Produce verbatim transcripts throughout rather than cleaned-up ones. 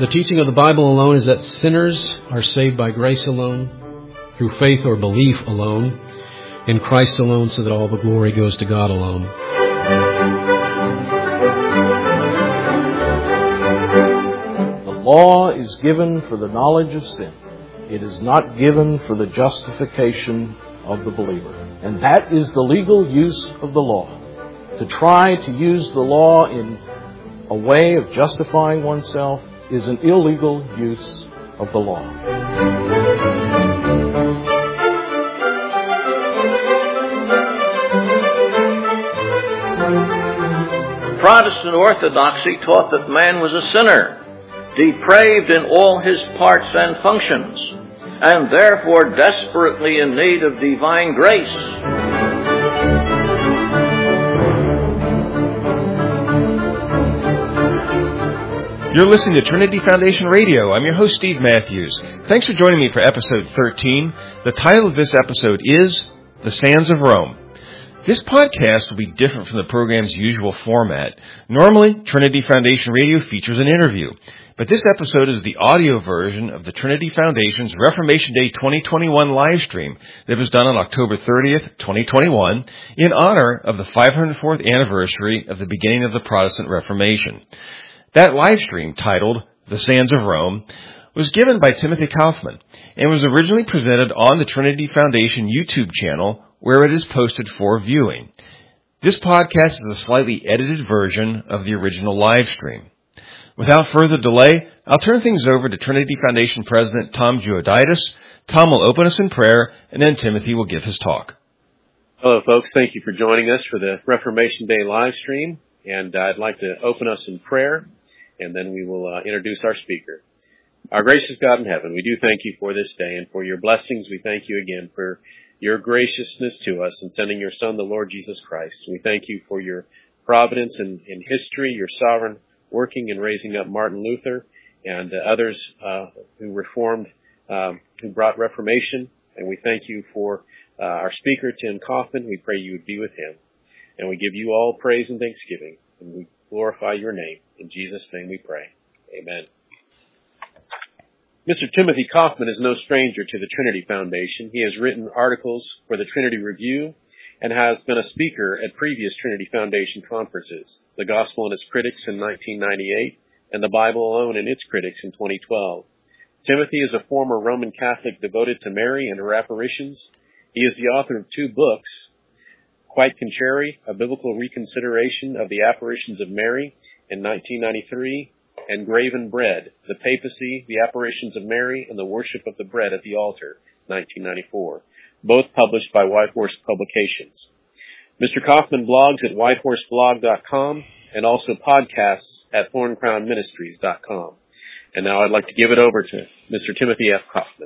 The teaching of the Bible alone is that sinners are saved by grace alone, through faith or belief alone, in Christ alone, so that all the glory goes to God alone. The law is given for the knowledge of sin. It is not given for the justification of the believer. And that is the legal use of the law. To try to use the law in a way of justifying oneself is an illegal use of the law. Protestant orthodoxy taught that man was a sinner, depraved in all his parts and functions, and therefore desperately in need of divine grace. You're listening to Trinity Foundation Radio. I'm your host, Steve Matthews. Thanks for joining me for episode thirteen. The title of this episode is The Sands of Rome. This podcast will be different from the program's usual format. Normally, Trinity Foundation Radio features an interview, but this episode is the audio version of the Trinity Foundation's Reformation Day twenty twenty-one live stream that was done on October thirtieth, twenty twenty-one, in honor of the five hundred fourth anniversary of the beginning of the Protestant Reformation. That live stream, titled The Sands of Rome, was given by Timothy Kaufman and was originally presented on the Trinity Foundation YouTube channel, where it is posted for viewing. This podcast is a slightly edited version of the original live stream. Without further delay, I'll turn things over to Trinity Foundation President Tom Giuditis. Tom will open us in prayer, and then Timothy will give his talk. Hello, folks. Thank you for joining us for the Reformation Day live stream. And I'd like to open us in prayer, and then we will uh, introduce our speaker. Our gracious God in heaven, we do thank you for this day and for your blessings. We thank you again for your graciousness to us in sending your Son, the Lord Jesus Christ. We thank you for your providence in, in history, your sovereign working in raising up Martin Luther and uh, others uh, who reformed, um, who brought Reformation. And we thank you for uh, our speaker, Tim Kaufman. We pray you would be with him. And we give you all praise and thanksgiving. And we glorify your name. In Jesus' name we pray. Amen. Mister Timothy Kaufman is no stranger to the Trinity Foundation. He has written articles for the Trinity Review and has been a speaker at previous Trinity Foundation conferences, The Gospel and Its Critics in nineteen ninety-eight and The Bible Alone and Its Critics in twenty twelve. Timothy is a former Roman Catholic devoted to Mary and her apparitions. He is the author of two books, Quite Contrary, A Biblical Reconsideration of the Apparitions of Mary in nineteen ninety-three, and Graven Bread, The Papacy, the Apparitions of Mary, and the Worship of the Bread at the Altar, nineteen ninety-four, both published by Whitehorse Publications. Mister Kaufman blogs at whitehorse blog dot com and also podcasts at thorn crown ministries dot com. And now I'd like to give it over to Mister Timothy F. Kaufman.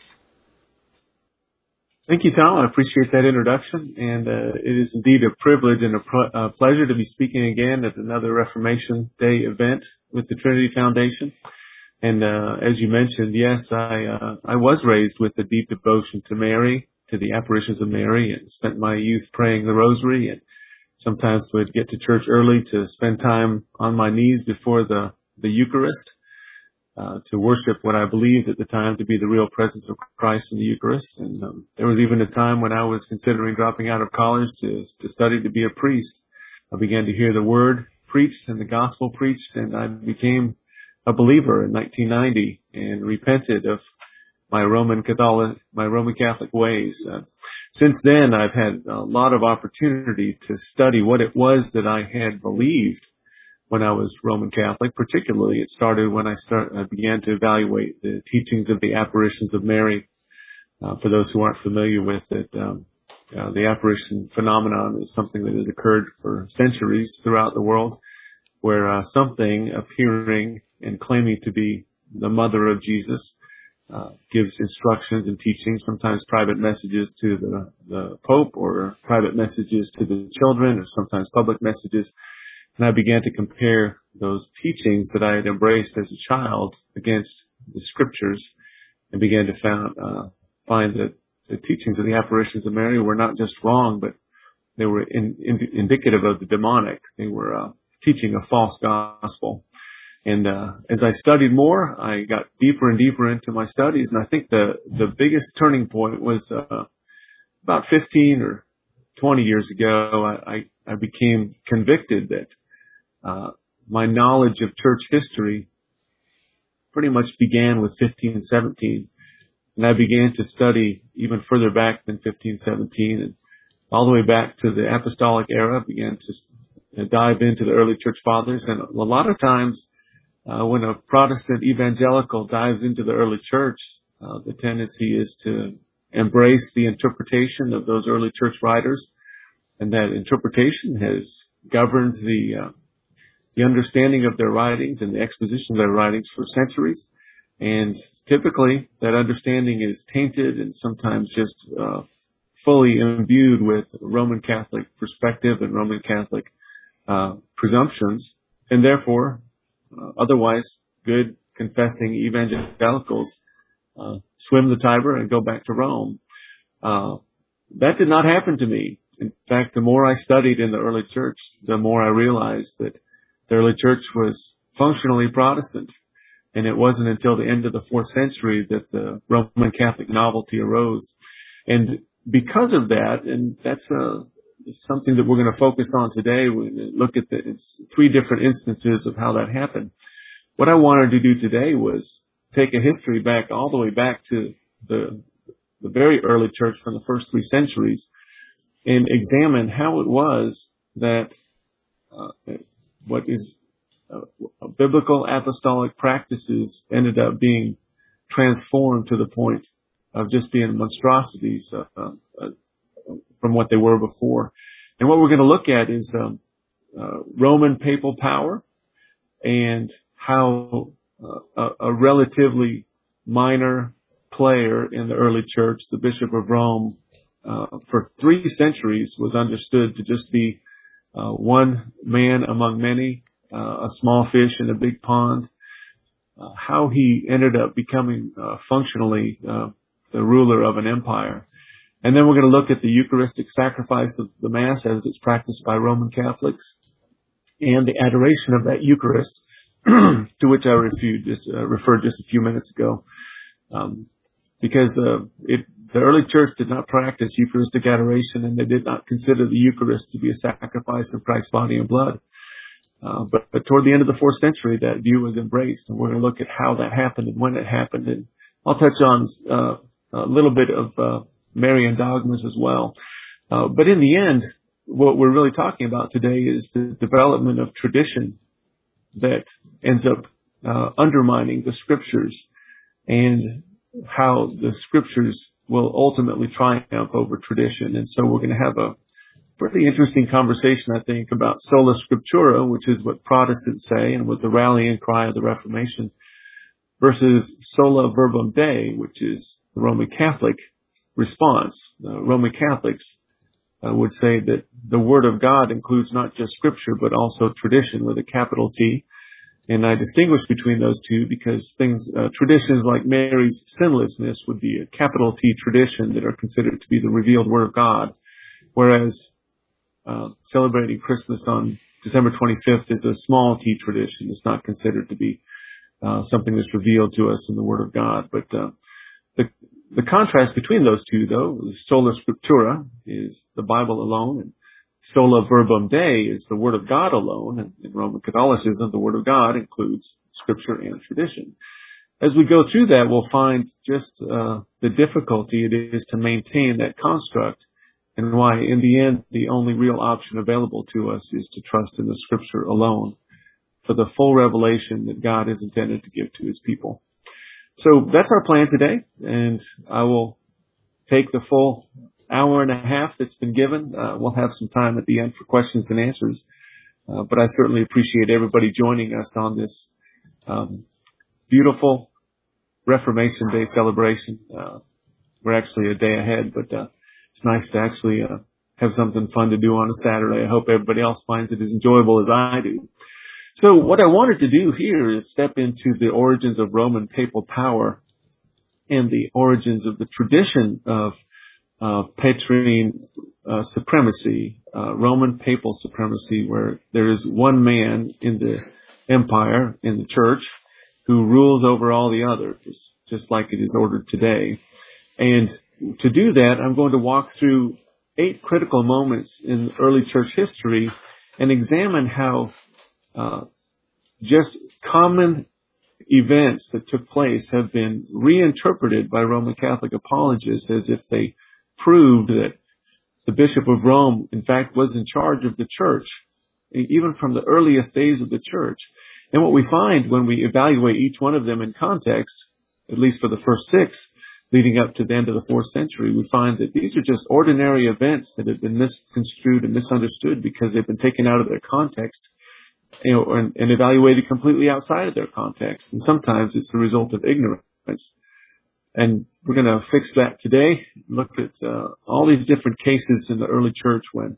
Thank you, Tom. I appreciate that introduction, and uh, it is indeed a privilege and a pr- uh, pleasure to be speaking again at another Reformation Day event with the Trinity Foundation. And uh, as you mentioned, yes, I uh, I was raised with a deep devotion to Mary, to the apparitions of Mary, and spent my youth praying the Rosary, and sometimes would get to church early to spend time on my knees before the, the Eucharist. Uh, to worship what I believed at the time to be the real presence of Christ in the Eucharist. And um, there was even a time when I was considering dropping out of college to, to study to be a priest. I began to hear the Word preached and the Gospel preached, and I became a believer in nineteen ninety and repented of my Roman Catholic, my Roman Catholic ways. Uh, since then, I've had a lot of opportunity to study what it was that I had believed when I was Roman Catholic. Particularly, it started when I start, I began to evaluate the teachings of the apparitions of Mary. Uh, for those who aren't familiar with it, um, uh, the apparition phenomenon is something that has occurred for centuries throughout the world, where uh, something appearing and claiming to be the mother of Jesus uh, gives instructions and teachings, sometimes private messages to the, the Pope, or private messages to the children, or sometimes public messages. And I began to compare those teachings that I had embraced as a child against the Scriptures, and began to found, uh, find that the teachings of the apparitions of Mary were not just wrong, but they were in, in, indicative of the demonic. They were uh, teaching a false gospel. And uh, as I studied more, I got deeper and deeper into my studies. And I think the, the biggest turning point was uh, about fifteen or twenty years ago. I, I, I became convicted that uh, my knowledge of church history pretty much began with fifteen seventeen. And I began to study even further back than fifteen seventeen, and all the way back to the apostolic era, began to dive into the early church fathers. And a lot of times, Uh, when a Protestant evangelical dives into the early church, uh, the tendency is to embrace the interpretation of those early church writers, and that interpretation has governed the uh, the understanding of their writings and the exposition of their writings for centuries. And typically, that understanding is tainted and sometimes just uh, fully imbued with Roman Catholic perspective and Roman Catholic uh, presumptions, and therefore, Uh, otherwise, good confessing evangelicals uh, swim the Tiber and go back to Rome. Uh, that did not happen to me. In fact, the more I studied in the early church, the more I realized that the early church was functionally Protestant. And it wasn't until the end of the fourth century that the Roman Catholic novelty arose. And because of that, and that's a It's something that we're going to focus on today. We look at the it's three different instances of how that happened. What I wanted to do today was take a history back all the way back to the the very early church from the first three centuries and examine how it was that uh, what is uh, biblical apostolic practices ended up being transformed to the point of just being monstrosities uh, uh, from what they were before. And what we're going to look at is um, uh, Roman papal power and how uh, a, a relatively minor player in the early church, the Bishop of Rome, uh, for three centuries was understood to just be uh, one man among many, uh, a small fish in a big pond, uh, how he ended up becoming uh, functionally uh, the ruler of an empire. And then we're going to look at the Eucharistic sacrifice of the Mass as it's practiced by Roman Catholics and the adoration of that Eucharist, to which I referred just, uh, referred just a few minutes ago. Um, because uh, it, the early church did not practice Eucharistic adoration, and they did not consider the Eucharist to be a sacrifice of Christ's body and blood. Uh, but, but toward the end of the fourth century, that view was embraced, and we're going to look at how that happened and when it happened. And I'll touch on uh, a little bit of uh, Marian dogmas as well. Uh, but in the end, what we're really talking about today is the development of tradition that ends up uh, undermining the scriptures, and how the scriptures will ultimately triumph over tradition. And so we're going to have a pretty interesting conversation, I think, about sola scriptura, which is what Protestants say and was the rallying cry of the Reformation, versus sola verbum Dei, which is the Roman Catholic response. Uh, Roman Catholics uh, would say that the Word of God includes not just Scripture, but also tradition with a capital T. And I distinguish between those two because things, uh, traditions like Mary's sinlessness would be a capital T tradition that are considered to be the revealed Word of God, whereas uh, celebrating Christmas on December twenty-fifth is a small T tradition. It's not considered to be uh, something that's revealed to us in the Word of God. But uh, the The contrast between those two, though, sola scriptura is the Bible alone, and sola verbum Dei is the Word of God alone. And in Roman Catholicism, the Word of God includes Scripture and tradition. As we go through that, we'll find just uh, the difficulty it is to maintain that construct, and why, in the end, the only real option available to us is to trust in the Scripture alone for the full revelation that God is intended to give to His people. So that's our plan today, and I will take the full hour and a half that's been given. Uh, we'll have some time at the end for questions and answers, uh, but I certainly appreciate everybody joining us on this um, beautiful Reformation Day celebration. Uh, we're actually a day ahead, but uh, it's nice to actually uh, have something fun to do on a Saturday. I hope everybody else finds it as enjoyable as I do. So what I wanted to do here is step into the origins of Roman papal power and the origins of the tradition of uh, Petrine uh, supremacy, uh, Roman papal supremacy, where there is one man in the empire in the church who rules over all the others, just like it is ordered today. And to do that, I'm going to walk through eight critical moments in early church history and examine how uh, just common events that took place have been reinterpreted by Roman Catholic apologists as if they proved that the Bishop of Rome, in fact, was in charge of the church, even from the earliest days of the church. And what we find when we evaluate each one of them in context, at least for the first six, leading up to the end of the fourth century, we find that these are just ordinary events that have been misconstrued and misunderstood because they've been taken out of their context, you know, and, and evaluated completely outside of their context. And sometimes it's the result of ignorance. And we're going to fix that today. Look at uh, all these different cases in the early church when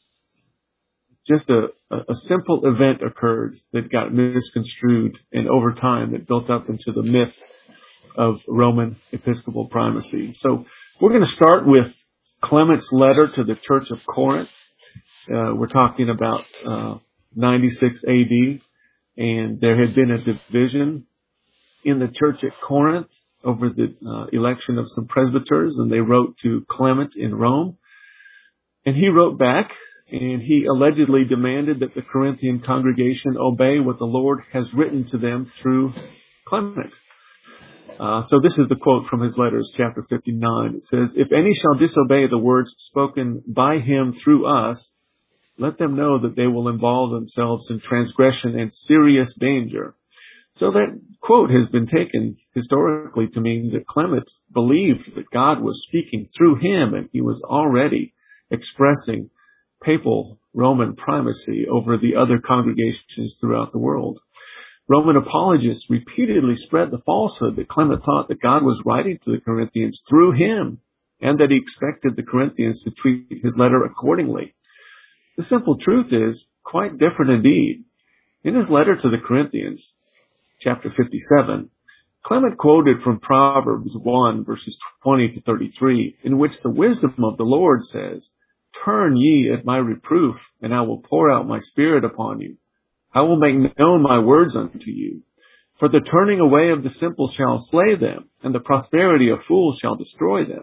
just a, a simple event occurred that got misconstrued, and over time it built up into the myth of Roman episcopal primacy. So we're going to start with Clement's letter to the Church of Corinth. Uh, we're talking about uh, ninety-six A D, and there had been a division in the church at Corinth over the uh, election of some presbyters, and they wrote to Clement in Rome. And he wrote back, and he allegedly demanded that the Corinthian congregation obey what the Lord has written to them through Clement. Uh, so this is the quote from his letters, chapter fifty-nine. It says, "If any shall disobey the words spoken by him through us, let them know that they will involve themselves in transgression and serious danger." So that quote has been taken historically to mean that Clement believed that God was speaking through him, and he was already expressing papal Roman primacy over the other congregations throughout the world. Roman apologists repeatedly spread the falsehood that Clement thought that God was writing to the Corinthians through him, and that he expected the Corinthians to treat his letter accordingly. The simple truth is quite different indeed. In his letter to the Corinthians, chapter fifty-seven, Clement quoted from Proverbs one, verses twenty to thirty-three, in which the wisdom of the Lord says, "Turn ye at my reproof, and I will pour out my spirit upon you. I will make known my words unto you. For the turning away of the simple shall slay them, and the prosperity of fools shall destroy them."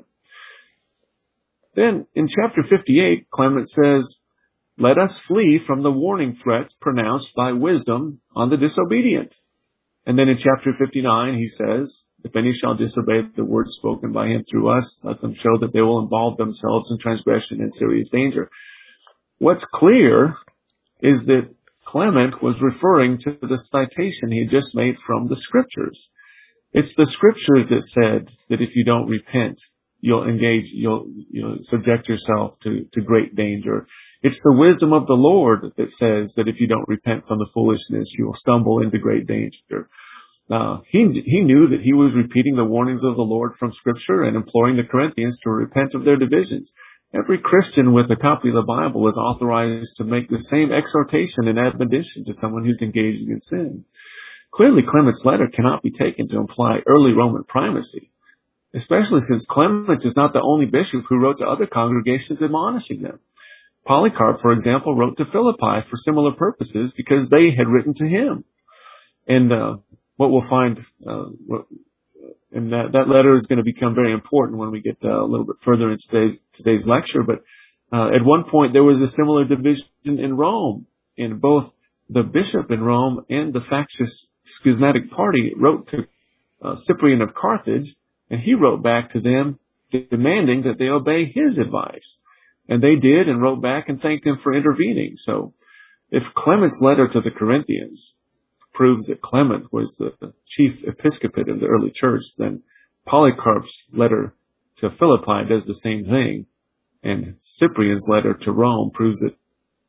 Then in chapter fifty-eight, Clement says, "Let us flee from the warning threats pronounced by wisdom on the disobedient." And then in chapter fifty-nine, he says, "If any shall disobey the words spoken by him through us, let them show that they will involve themselves in transgression and serious danger." What's clear is that Clement was referring to the citation he just made from the Scriptures. It's the Scriptures that said that if you don't repent, you'll engage, you'll, you'll subject yourself to, to great danger. It's the wisdom of the Lord that says that if you don't repent from the foolishness, you will stumble into great danger. Uh, he, he knew that he was repeating the warnings of the Lord from Scripture and imploring the Corinthians to repent of their divisions. Every Christian with a copy of the Bible is authorized to make the same exhortation and admonition to someone who's engaging in sin. Clearly, Clement's letter cannot be taken to imply early Roman primacy, especially since Clement is not the only bishop who wrote to other congregations admonishing them. Polycarp, for example, wrote to Philippi for similar purposes because they had written to him. And uh, what we'll find, uh, what, and that, that letter is going to become very important when we get uh, a little bit further into today's, today's lecture. But uh, at one point, there was a similar division in Rome, and both the bishop in Rome and the factious schismatic party wrote to uh, Cyprian of Carthage, and he wrote back to them demanding that they obey his advice. And they did, and wrote back and thanked him for intervening. So if Clement's letter to the Corinthians proves that Clement was the chief episcopate of the early church, then Polycarp's letter to Philippi does the same thing. And Cyprian's letter to Rome proves that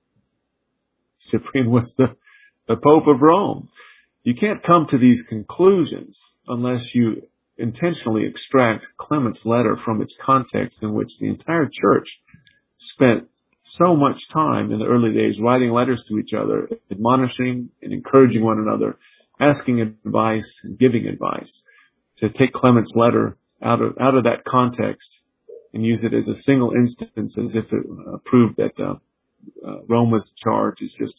Cyprian was the, the Pope of Rome. You can't come to these conclusions unless you intentionally extract Clement's letter from its context, in which the entire church spent so much time in the early days writing letters to each other, admonishing and encouraging one another, asking advice and giving advice. To take Clement's letter out of out of that context and use it as a single instance as if it uh, proved that uh, uh, Rome was in charge is just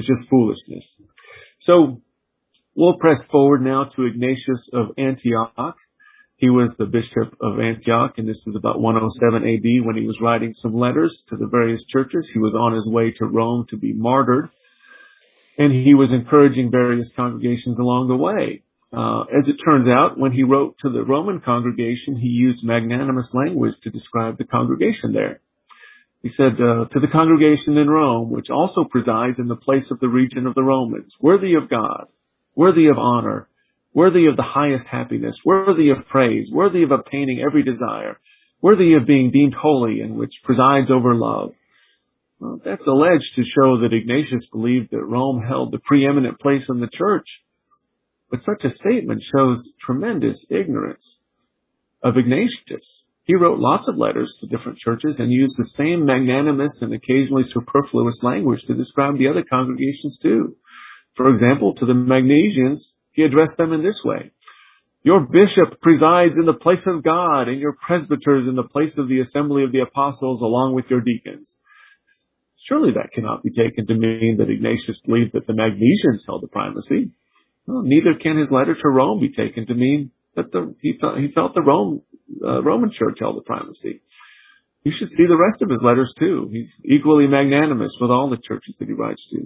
It's just foolishness. So we'll press forward now to Ignatius of Antioch. He was the bishop of Antioch, and this is about one oh seven A D when he was writing some letters to the various churches. He was on his way to Rome to be martyred, and he was encouraging various congregations along the way. Uh, as it turns out, when he wrote to the Roman congregation, he used magnanimous language to describe the congregation there. He said, uh, to the congregation in Rome, which also presides in the place of the region of the Romans, worthy of God, worthy of honor, worthy of the highest happiness, worthy of praise, worthy of obtaining every desire, worthy of being deemed holy, and which presides over love. Well, that's alleged to show that Ignatius believed that Rome held the preeminent place in the church. But such a statement shows tremendous ignorance of Ignatius. He wrote lots of letters to different churches and used the same magnanimous and occasionally superfluous language to describe the other congregations too. For example, to the Magnesians, he addressed them in this way: your bishop presides in the place of God, and your presbyters in the place of the assembly of the apostles, along with your deacons. Surely that cannot be taken to mean that Ignatius believed that the Magnesians held the primacy. Well, neither can his letter to Rome be taken to mean that the, he, felt, he felt the Rome, uh, Roman church held the primacy. You should see the rest of his letters too. He's equally magnanimous with all the churches that he writes to.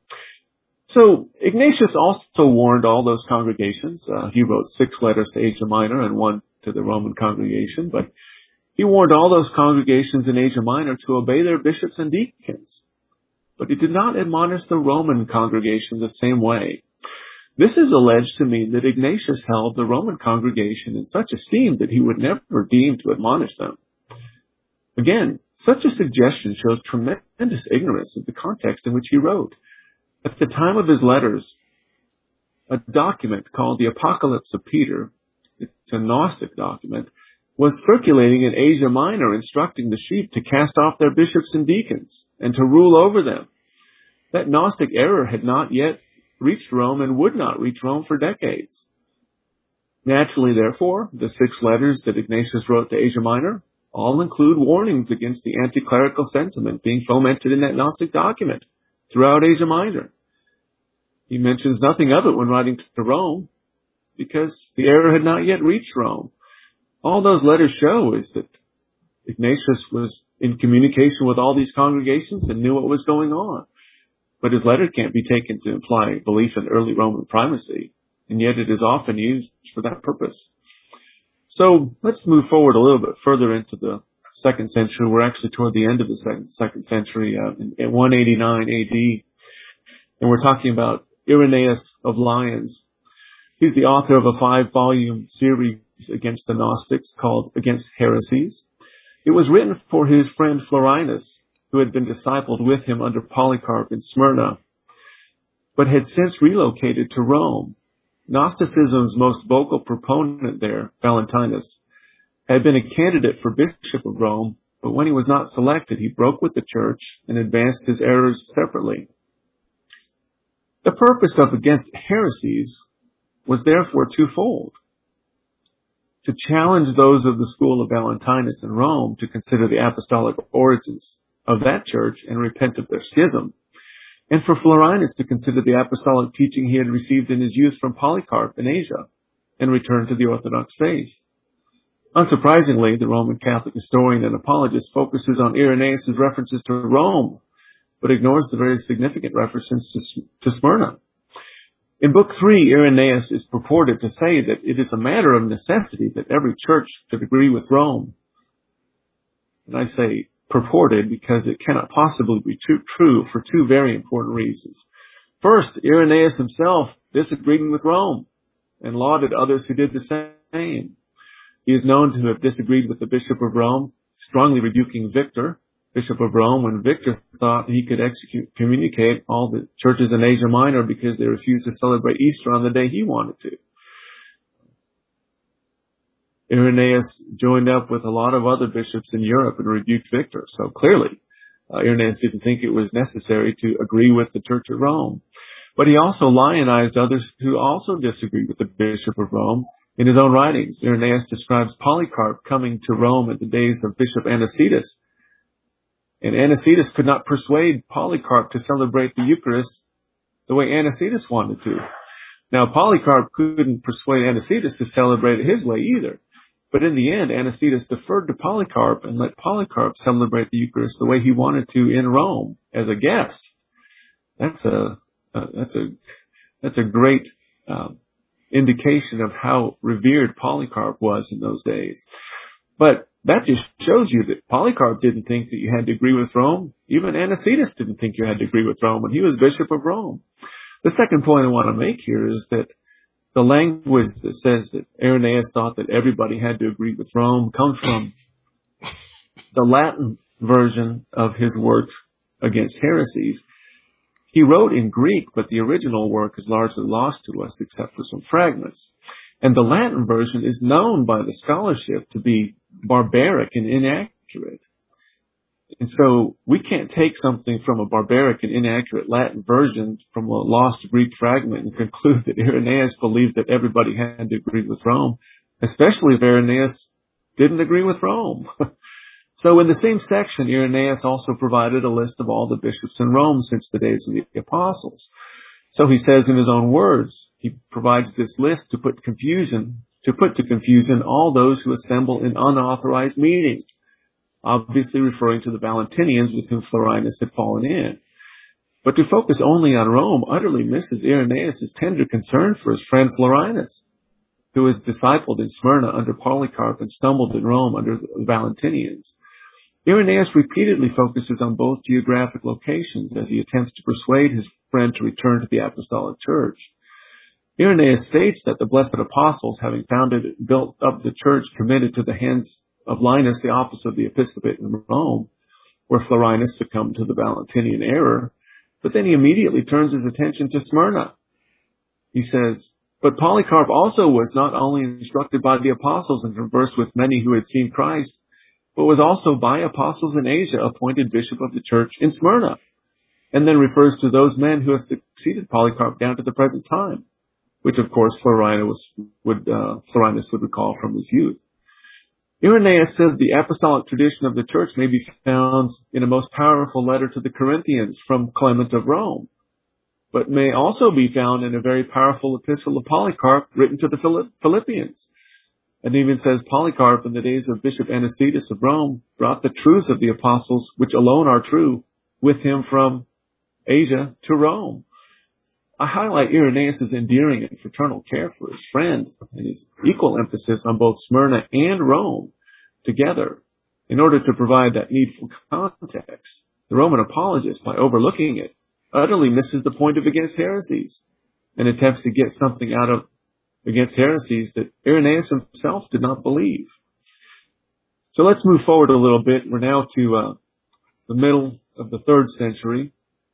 So Ignatius also warned all those congregations. Uh, he wrote six letters to Asia Minor and one to the Roman congregation, but he warned all those congregations in Asia Minor to obey their bishops and deacons. But he did not admonish the Roman congregation the same way. This is alleged to mean that Ignatius held the Roman congregation in such esteem that he would never deign to admonish them. Again, such a suggestion shows tremendous ignorance of the context in which he wrote. At the time of his letters, a document called the Apocalypse of Peter, it's a Gnostic document, was circulating in Asia Minor, instructing the sheep to cast off their bishops and deacons and to rule over them. That Gnostic error had not yet reached Rome and would not reach Rome for decades. Naturally, therefore, the six letters that Ignatius wrote to Asia Minor all include warnings against the anti-clerical sentiment being fomented in that Gnostic document throughout Asia Minor. He mentions nothing of it when writing to Rome because the error had not yet reached Rome. All those letters show is that Ignatius was in communication with all these congregations and knew what was going on. But his letter can't be taken to imply belief in early Roman primacy, and yet it is often used for that purpose. So let's move forward a little bit further into the second century. We're actually toward the end of the second, second century, uh, in, in one eighty-nine A D, and we're talking about Irenaeus of Lyons. He's the author of a five-volume series against the Gnostics called Against Heresies. It was written for his friend Florinus, who had been discipled with him under Polycarp in Smyrna, but had since relocated to Rome. Gnosticism's most vocal proponent there, Valentinus, had been a candidate for Bishop of Rome, but when he was not selected, he broke with the church and advanced his errors separately. The purpose of Against Heresies was therefore twofold: to challenge those of the school of Valentinus in Rome to consider the apostolic origins of that church and repent of their schism, and for Florinus to consider the apostolic teaching he had received in his youth from Polycarp in Asia and return to the Orthodox faith. Unsurprisingly, the Roman Catholic historian and apologist focuses on Irenaeus' references to Rome, but ignores the very significant references to, to Smyrna. In Book three, Irenaeus is purported to say that it is a matter of necessity that every church should agree with Rome. And I say purported because it cannot possibly be too true for two very important reasons. First, Irenaeus himself disagreed with Rome and lauded others who did the same. He is known to have disagreed with the Bishop of Rome, strongly rebuking Victor, Bishop of Rome, when Victor thought he could execute, communicate all the churches in Asia Minor because they refused to celebrate Easter on the day he wanted to. Irenaeus joined up with a lot of other bishops in Europe and rebuked Victor. So clearly, uh, Irenaeus didn't think it was necessary to agree with the Church of Rome. But he also lionized others who also disagreed with the Bishop of Rome. In his own writings, Irenaeus describes Polycarp coming to Rome at the days of Bishop Anicetus. And Anicetus could not persuade Polycarp to celebrate the Eucharist the way Anicetus wanted to. Now, Polycarp couldn't persuade Anicetus to celebrate it his way either. But in the end, Anicetus deferred to Polycarp and let Polycarp celebrate the Eucharist the way he wanted to in Rome as a guest. That's a uh, that's a that's a great uh, indication of how revered Polycarp was in those days. But that just shows you that Polycarp didn't think that you had to agree with Rome. Even Anicetus didn't think you had to agree with Rome when he was Bishop of Rome. The second point I want to make here is that the language that says that Irenaeus thought that everybody had to agree with Rome comes from the Latin version of his works against heresies. He wrote in Greek, but the original work is largely lost to us except for some fragments. And the Latin version is known by the scholarship to be barbaric and inaccurate. And so we can't take something from a barbaric and inaccurate Latin version from a lost Greek fragment and conclude that Irenaeus believed that everybody had to agree with Rome, especially if Irenaeus didn't agree with Rome. So in the same section, Irenaeus also provided a list of all the bishops in Rome since the days of the apostles. So he says in his own words, he provides this list to put confusion, to put to confusion all those who assemble in unauthorized meetings, obviously referring to the Valentinians with whom Florinus had fallen in. But to focus only on Rome utterly misses Irenaeus' tender concern for his friend Florinus, who was discipled in Smyrna under Polycarp and stumbled in Rome under the Valentinians. Irenaeus repeatedly focuses on both geographic locations as he attempts to persuade his friend to return to the Apostolic Church. Irenaeus states that the blessed apostles, having founded and built up the church, committed to the hands of Linus the office of the episcopate in Rome, where Florinus succumbed to the Valentinian error, but then he immediately turns his attention to Smyrna. He says, but Polycarp also was not only instructed by the apostles and conversed with many who had seen Christ, but was also by apostles in Asia appointed bishop of the church in Smyrna, and then refers to those men who have succeeded Polycarp down to the present time, which of course Florinus would, uh, Florinus would recall from his youth. Irenaeus says the apostolic tradition of the church may be found in a most powerful letter to the Corinthians from Clement of Rome, but may also be found in a very powerful epistle of Polycarp written to the Philippians. And even says Polycarp in the days of Bishop Anicetus of Rome brought the truths of the apostles, which alone are true, with him from Asia to Rome. I highlight Irenaeus' endearing and fraternal care for his friend and his equal emphasis on both Smyrna and Rome together in order to provide that needful context. The Roman apologist, by overlooking it, utterly misses the point of against heresies and attempts to get something out of against heresies that Irenaeus himself did not believe. So let's move forward a little bit. We're now to uh, the middle of the third century.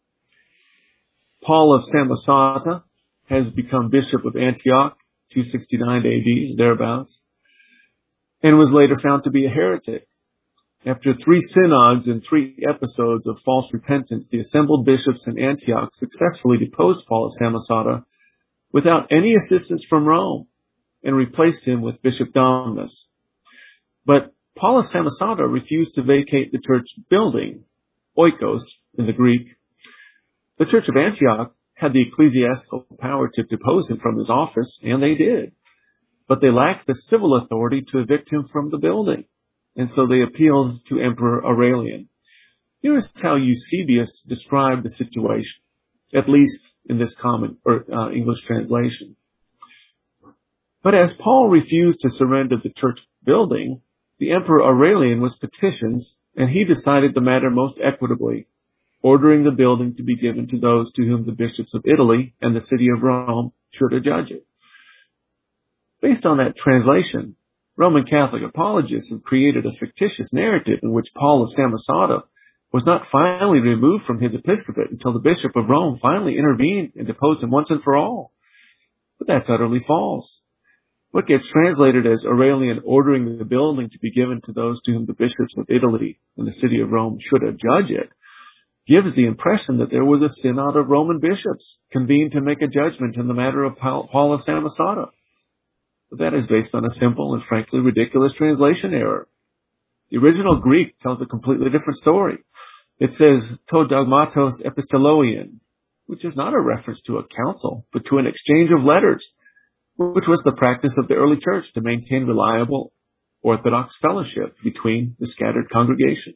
Paul of Samosata has become bishop of Antioch, two sixty-nine A D, thereabouts, and was later found to be a heretic. After three synods and three episodes of false repentance, the assembled bishops in Antioch successfully deposed Paul of Samosata without any assistance from Rome and replaced him with Bishop Domnus. But Paul of Samosata refused to vacate the church building, oikos in the Greek. The Church of Antioch had the ecclesiastical power to depose him from his office, and they did. But they lacked the civil authority to evict him from the building, and so they appealed to Emperor Aurelian. Here's how Eusebius described the situation, at least in this common or uh, English translation. But as Paul refused to surrender the church building, the Emperor Aurelian was petitioned, and he decided the matter most equitably, ordering the building to be given to those to whom the bishops of Italy and the city of Rome should adjudge it. Based on that translation, Roman Catholic apologists have created a fictitious narrative in which Paul of Samosata was not finally removed from his episcopate until the Bishop of Rome finally intervened and deposed him once and for all. But that's utterly false. What gets translated as Aurelian ordering the building to be given to those to whom the bishops of Italy and the city of Rome should adjudge it gives the impression that there was a synod of Roman bishops convened to make a judgment in the matter of Paul of Samosata. But that is based on a simple and frankly ridiculous translation error. The original Greek tells a completely different story. It says, to dogmatos epistoloian, which is not a reference to a council, but to an exchange of letters, which was the practice of the early church to maintain reliable Orthodox fellowship between the scattered congregation.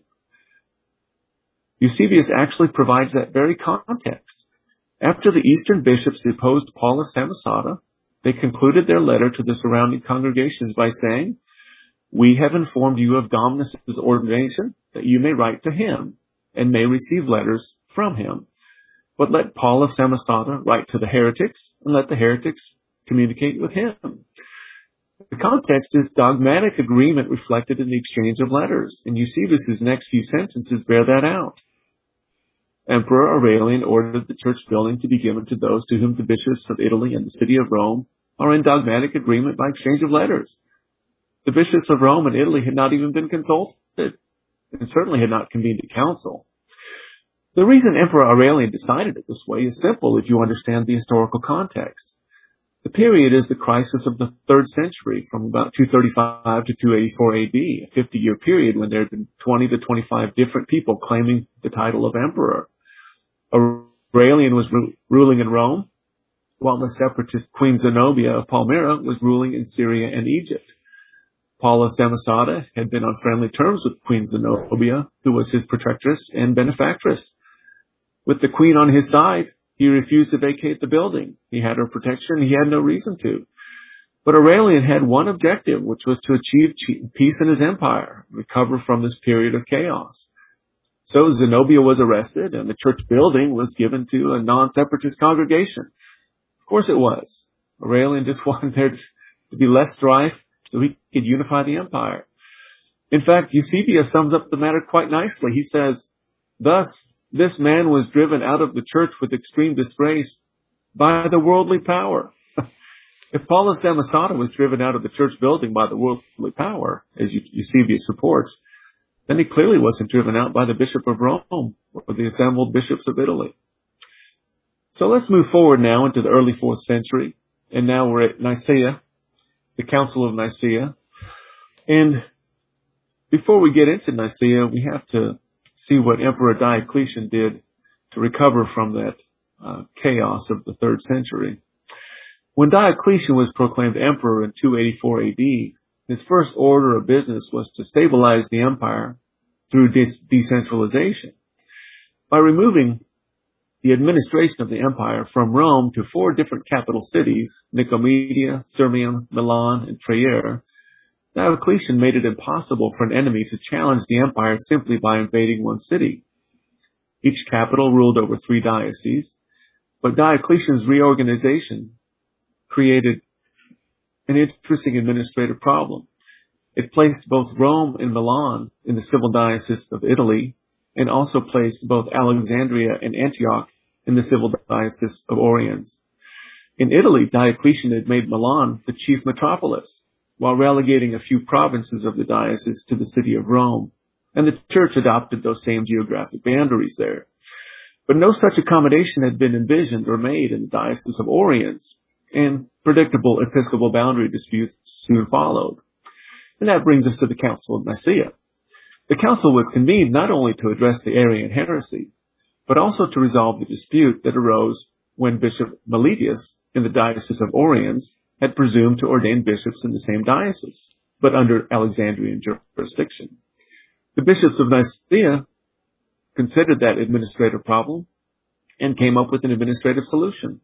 Eusebius actually provides that very context. After the Eastern bishops deposed Paul of Samosata, they concluded their letter to the surrounding congregations by saying, "We have informed you of Dominus's ordination, that you may write to him, and may receive letters from him. But let Paul of Samosata write to the heretics, and let the heretics communicate with him." The context is dogmatic agreement reflected in the exchange of letters, and Eusebius' next few sentences bear that out. Emperor Aurelian ordered the church building to be given to those to whom the bishops of Italy and the city of Rome are in dogmatic agreement by exchange of letters. The bishops of Rome and Italy had not even been consulted, and certainly had not convened a council. The reason Emperor Aurelian decided it this way is simple if you understand the historical context. The period is the crisis of the third century, from about two thirty-five to two eighty-four A D, a fifty-year period when there had been twenty to twenty-five different people claiming the title of emperor. Aurelian was ru- ruling in Rome, while the separatist Queen Zenobia of Palmyra was ruling in Syria and Egypt. Paul of Samosata had been on friendly terms with Queen Zenobia, who was his protectress and benefactress. With the queen on his side, he refused to vacate the building. He had her protection, and he had no reason to. But Aurelian had one objective, which was to achieve peace in his empire, recover from this period of chaos. So Zenobia was arrested, and the church building was given to a non-separatist congregation. Of course it was. Aurelian just wanted there to be less strife so he could unify the empire. In fact, Eusebius sums up the matter quite nicely. He says, "Thus, this man was driven out of the church with extreme disgrace by the worldly power." If Paul of Samosata was driven out of the church building by the worldly power, as Eusebius reports, then he clearly wasn't driven out by the Bishop of Rome or the assembled bishops of Italy. So let's move forward now into the early fourth century, and now we're at Nicaea, the Council of Nicaea. And before we get into Nicaea, we have to see what Emperor Diocletian did to recover from that uh, chaos of the third century. When Diocletian was proclaimed emperor in two eighty-four A D, his first order of business was to stabilize the empire through de- decentralization. By removing the administration of the empire from Rome to four different capital cities, Nicomedia, Sirmium, Milan, and Trier, Diocletian made it impossible for an enemy to challenge the empire simply by invading one city. Each capital ruled over three dioceses, but Diocletian's reorganization created an interesting administrative problem. It placed both Rome and Milan in the civil diocese of Italy, and also placed both Alexandria and Antioch in the civil diocese of Oriens. In Italy, Diocletian had made Milan the chief metropolis, while relegating a few provinces of the diocese to the city of Rome, and the church adopted those same geographic boundaries there. But no such accommodation had been envisioned or made in the diocese of Oriens, and predictable episcopal boundary disputes soon followed. And that brings us to the Council of Nicaea. The council was convened not only to address the Arian heresy, but also to resolve the dispute that arose when Bishop Meletius in the diocese of Oriens had presumed to ordain bishops in the same diocese, but under Alexandrian jurisdiction. The bishops of Nicaea considered that administrative problem and came up with an administrative solution.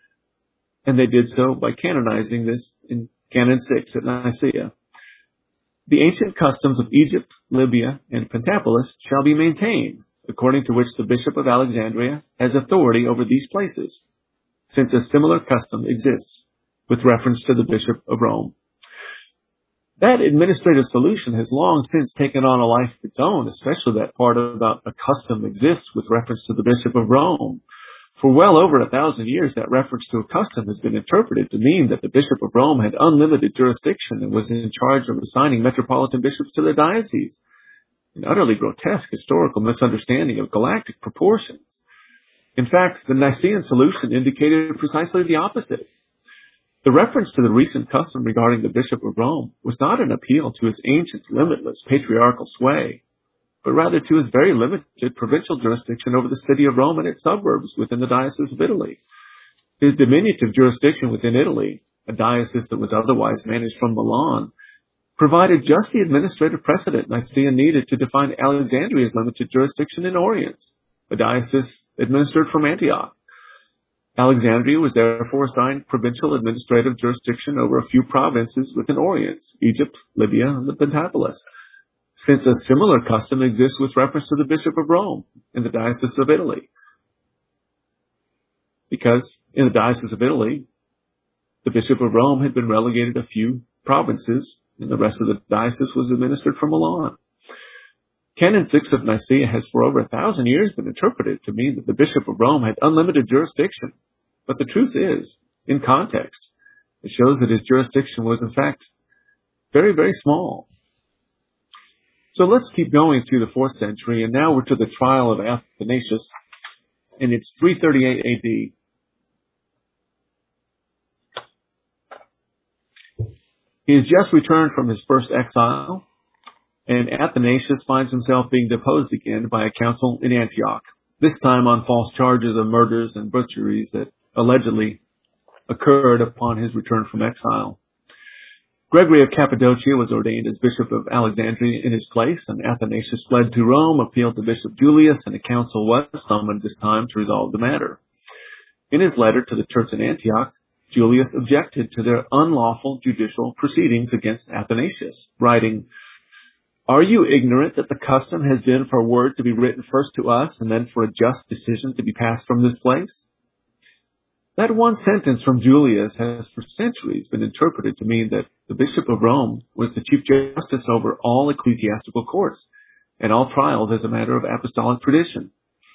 And they did so by canonizing this in Canon six at Nicaea. The ancient customs of Egypt, Libya, and Pentapolis shall be maintained, according to which the Bishop of Alexandria has authority over these places, since a similar custom exists with reference to the Bishop of Rome. That administrative solution has long since taken on a life of its own, especially that part about a custom exists with reference to the Bishop of Rome. For well over a thousand years, that reference to a custom has been interpreted to mean that the Bishop of Rome had unlimited jurisdiction and was in charge of assigning metropolitan bishops to their diocese. An utterly grotesque historical misunderstanding of galactic proportions. In fact, the Nicene solution indicated precisely the opposite. The reference to the recent custom regarding the Bishop of Rome was not an appeal to his ancient, limitless patriarchal sway. but rather to his very limited provincial jurisdiction over the city of Rome and its suburbs within the Diocese of Italy. His diminutive jurisdiction within Italy, a diocese that was otherwise managed from Milan, provided just the administrative precedent Nicaea needed to define Alexandria's limited jurisdiction in Orient, a diocese administered from Antioch. Alexandria was therefore assigned provincial administrative jurisdiction over a few provinces within Orient, Egypt, Libya, and the Pentapolis, since a similar custom exists with reference to the Bishop of Rome in the Diocese of Italy. Because in the Diocese of Italy, the Bishop of Rome had been relegated a few provinces, and the rest of the diocese was administered from Milan. Canon six of Nicaea has for over a thousand years been interpreted to mean that the Bishop of Rome had unlimited jurisdiction. But the truth is, in context, it shows that his jurisdiction was in fact very, very small. So let's keep going through the fourth century, and now we're to the trial of Athanasius, and it's three thirty-eight A D. He has just returned from his first exile, and Athanasius finds himself being deposed again by a council in Antioch, this time on false charges of murders and butcheries that allegedly occurred upon his return from exile. Gregory of Cappadocia was ordained as Bishop of Alexandria in his place, and Athanasius fled to Rome, appealed to Bishop Julius, and a council was summoned this time to resolve the matter. In his letter to the church in Antioch, Julius objected to their unlawful judicial proceedings against Athanasius, writing, "Are you ignorant that the custom has been for a word to be written first to us and then for a just decision to be passed from this place?" That one sentence from Julius has for centuries been interpreted to mean that the Bishop of Rome was the chief justice over all ecclesiastical courts and all trials as a matter of apostolic tradition.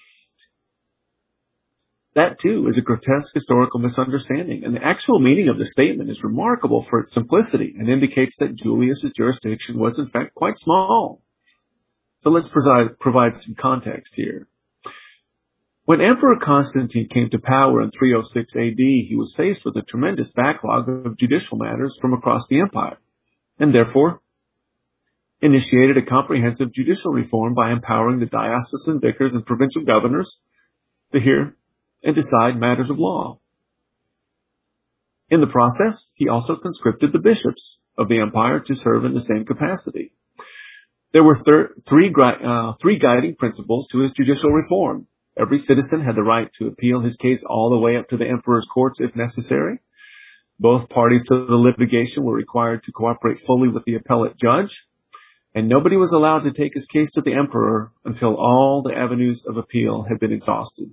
That, too, is a grotesque historical misunderstanding, and the actual meaning of the statement is remarkable for its simplicity and indicates that Julius's jurisdiction was, in fact, quite small. So let's provide, provide some context here. When Emperor Constantine came to power in three oh six A D, he was faced with a tremendous backlog of judicial matters from across the empire, and therefore initiated a comprehensive judicial reform by empowering the diocesan vicars and provincial governors to hear and decide matters of law. In the process, he also conscripted the bishops of the empire to serve in the same capacity. There were thir- three, uh, three guiding principles to his judicial reform. Every citizen had the right to appeal his case all the way up to the emperor's courts if necessary. Both parties to the litigation were required to cooperate fully with the appellate judge, and nobody was allowed to take his case to the emperor until all the avenues of appeal had been exhausted.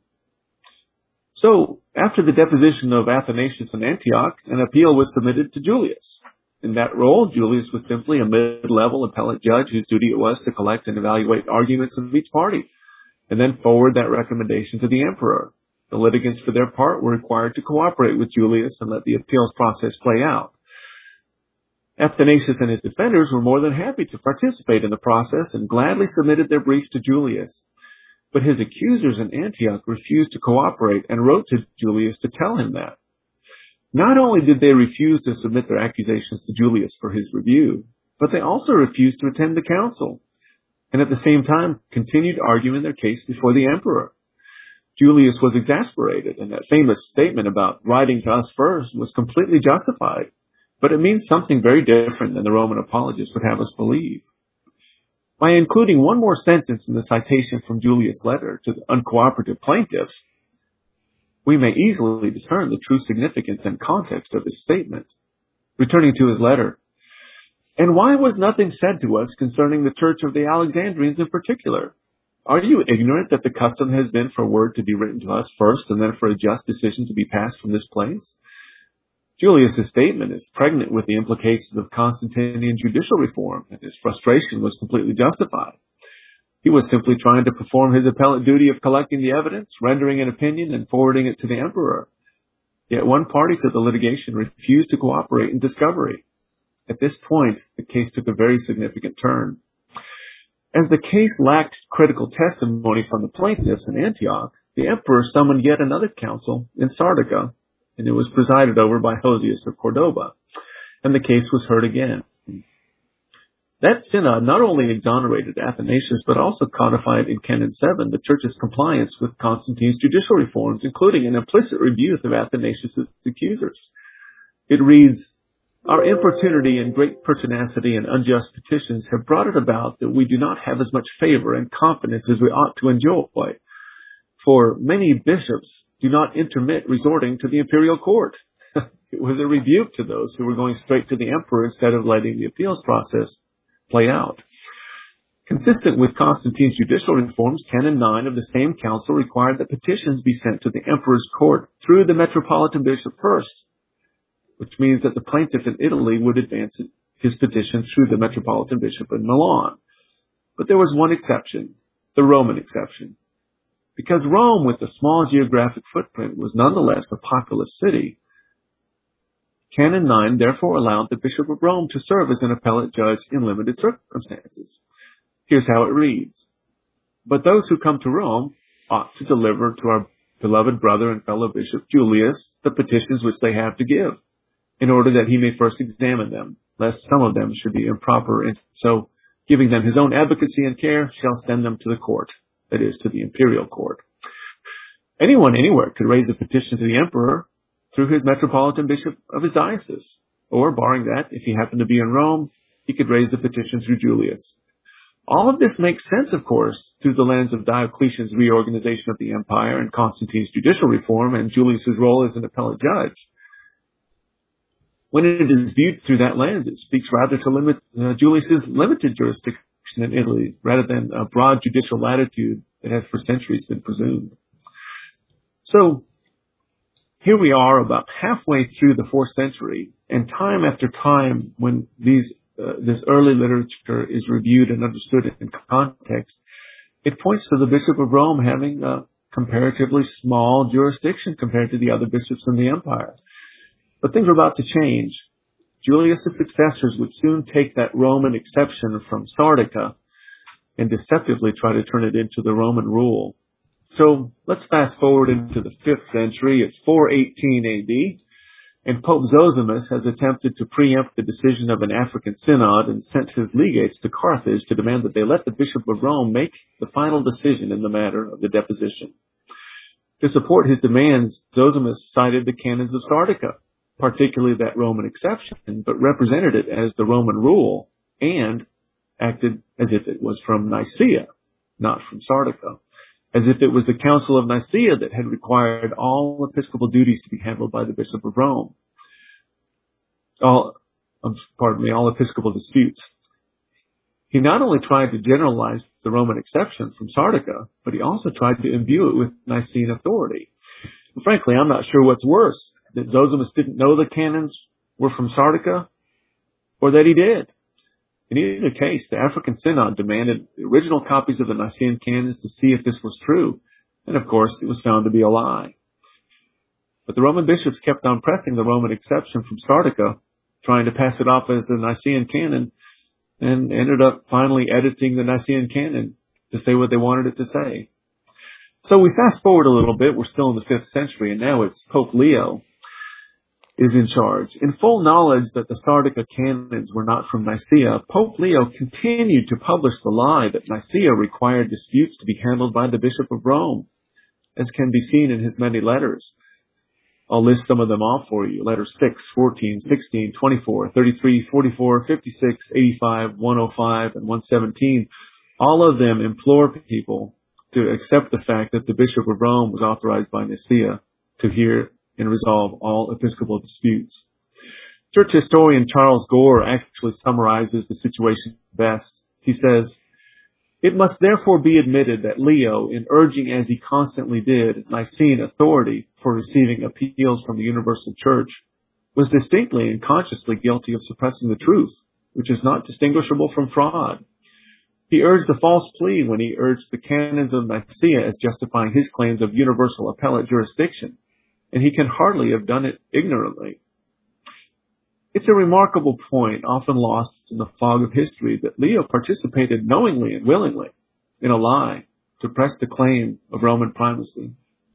So, after the deposition of Athanasius in Antioch, an appeal was submitted to Julius. In that role, Julius was simply a mid-level appellate judge whose duty it was to collect and evaluate arguments of each party, and then forward that recommendation to the emperor. The litigants, for their part, were required to cooperate with Julius and let the appeals process play out. Athanasius and his defenders were more than happy to participate in the process and gladly submitted their briefs to Julius. But his accusers in Antioch refused to cooperate and wrote to Julius to tell him that. Not only did they refuse to submit their accusations to Julius for his review, but they also refused to attend the council, and at the same time continued arguing their case before the emperor. Julius was exasperated, and that famous statement about writing to us first was completely justified, but it means something very different than the Roman apologists would have us believe. By including one more sentence in the citation from Julius' letter to the uncooperative plaintiffs, we may easily discern the true significance and context of his statement. Returning to his letter, "And why was nothing said to us concerning the church of the Alexandrians in particular? Are you ignorant that the custom has been for word to be written to us first and then for a just decision to be passed from this place?" Julius' statement is pregnant with the implications of Constantinian judicial reform, and his frustration was completely justified. He was simply trying to perform his appellate duty of collecting the evidence, rendering an opinion, and forwarding it to the emperor. Yet one party to the litigation refused to cooperate in discovery. At this point, the case took a very significant turn. As the case lacked critical testimony from the plaintiffs in Antioch, the emperor summoned yet another council in Sardica, and it was presided over by Hosius of Cordoba, and the case was heard again. That synod not only exonerated Athanasius, but also codified in Canon seven the Church's compliance with Constantine's judicial reforms, including an implicit rebuke of Athanasius' accusers. It reads, "Our importunity and great pertinacity and unjust petitions have brought it about that we do not have as much favor and confidence as we ought to enjoy. For many bishops do not intermit resorting to the imperial court." It was a rebuke to those who were going straight to the emperor instead of letting the appeals process play out. Consistent with Constantine's judicial reforms, Canon nine of the same council required that petitions be sent to the emperor's court through the metropolitan bishop first, which means that the plaintiff in Italy would advance his petition through the metropolitan bishop in Milan. But there was one exception, the Roman exception. Because Rome, with a small geographic footprint, was nonetheless a populous city, Canon nine therefore allowed the Bishop of Rome to serve as an appellate judge in limited circumstances. Here's how it reads. "But those who come to Rome ought to deliver to our beloved brother and fellow Bishop Julius the petitions which they have to give, in order that he may first examine them, lest some of them should be improper, and so, giving them his own advocacy and care, shall send them to the court," that is, to the imperial court. Anyone anywhere could raise a petition to the emperor through his metropolitan bishop of his diocese, or, barring that, if he happened to be in Rome, he could raise the petition through Julius. All of this makes sense, of course, through the lens of Diocletian's reorganization of the empire and Constantine's judicial reform and Julius's role as an appellate judge. When it is viewed through that lens, it speaks rather to limit uh, Julius's limited jurisdiction in Italy, rather than a broad judicial latitude that has for centuries been presumed. So, here we are about halfway through the fourth century, and time after time when these uh, this early literature is reviewed and understood in context, it points to the Bishop of Rome having a comparatively small jurisdiction compared to the other bishops in the empire. But things are about to change. Julius' successors would soon take that Roman exception from Sardica and deceptively try to turn it into the Roman rule. So let's fast forward into the fifth century. It's four eighteen A D, and Pope Zosimus has attempted to preempt the decision of an African synod and sent his legates to Carthage to demand that they let the Bishop of Rome make the final decision in the matter of the deposition. To support his demands, Zosimus cited the canons of Sardica, particularly that Roman exception, but represented it as the Roman rule and acted as if it was from Nicaea, not from Sardica, as if it was the Council of Nicaea that had required all episcopal duties to be handled by the Bishop of Rome. All, pardon me, all episcopal disputes. He not only tried to generalize the Roman exception from Sardica, but he also tried to imbue it with Nicene authority. And frankly, I'm not sure what's worse, that Zosimus didn't know the canons were from Sardica, or that he did. In either case, the African Synod demanded the original copies of the Nicene canons to see if this was true, and of course it was found to be a lie. But the Roman bishops kept on pressing the Roman exception from Sardica, trying to pass it off as a Nicene canon, and ended up finally editing the Nicene canon to say what they wanted it to say. So we fast forward a little bit, we're still in the fifth century, and now it's Pope Leo is in charge. In full knowledge that the Sardica canons were not from Nicaea, Pope Leo continued to publish the lie that Nicaea required disputes to be handled by the Bishop of Rome, as can be seen in his many letters. I'll list some of them off for you. Letters six, fourteen, sixteen, twenty-four, thirty-three, forty-four, fifty-six, eighty-five, one oh five, and one seventeen. All of them implore people to accept the fact that the Bishop of Rome was authorized by Nicaea to hear and resolve all episcopal disputes. Church historian Charles Gore actually summarizes the situation best. He says, "It must therefore be admitted that Leo, in urging as he constantly did Nicene authority for receiving appeals from the universal church, was distinctly and consciously guilty of suppressing the truth, which is not distinguishable from fraud. He urged a false plea when he urged the canons of Nicaea as justifying his claims of universal appellate jurisdiction, and he can hardly have done it ignorantly." It's a remarkable point, often lost in the fog of history, that Leo participated knowingly and willingly in a lie to press the claim of Roman primacy.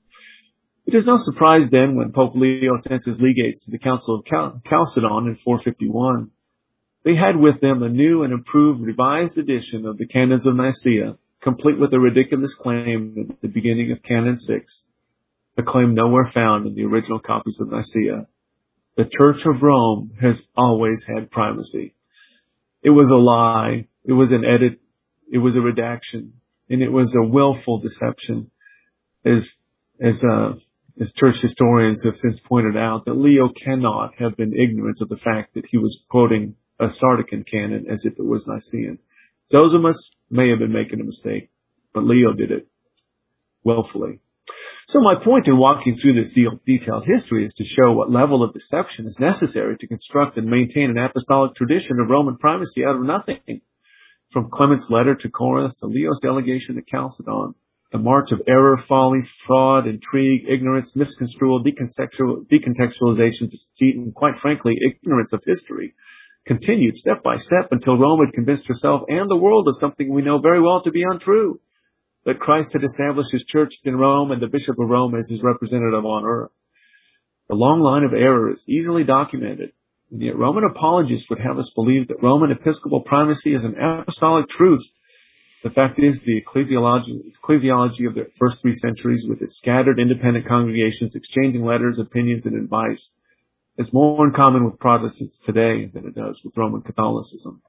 It is no surprise then when Pope Leo sent his legates to the Council of Cal- Chalcedon in four fifty-one They had with them a new and improved revised edition of the Canons of Nicaea, complete with a ridiculous claim at the beginning of Canon six, a claim nowhere found in the original copies of Nicaea. The Church of Rome has always had primacy. It was a lie. It was an edit. It was a redaction. And it was a willful deception. As, as, uh, as church historians have since pointed out, that Leo cannot have been ignorant of the fact that he was quoting a Sardican canon as if it was Nicene. Zosimus may have been making a mistake, but Leo did it willfully. So my point in walking through this de- detailed history is to show what level of deception is necessary to construct and maintain an apostolic tradition of Roman primacy out of nothing. From Clement's letter to Corinth to Leo's delegation to Chalcedon, the march of error, folly, fraud, intrigue, ignorance, misconstrual, decontextual, decontextualization, deceit, and quite frankly, ignorance of history continued step by step until Rome had convinced herself and the world of something we know very well to be untrue, that Christ had established his church in Rome and the Bishop of Rome as his representative on earth. The long line of error is easily documented, and yet Roman apologists would have us believe that Roman episcopal primacy is an apostolic truth. The fact is, the ecclesiology, ecclesiology of the first three centuries, with its scattered independent congregations exchanging letters, opinions, and advice, is more in common with Protestants today than it does with Roman Catholicism.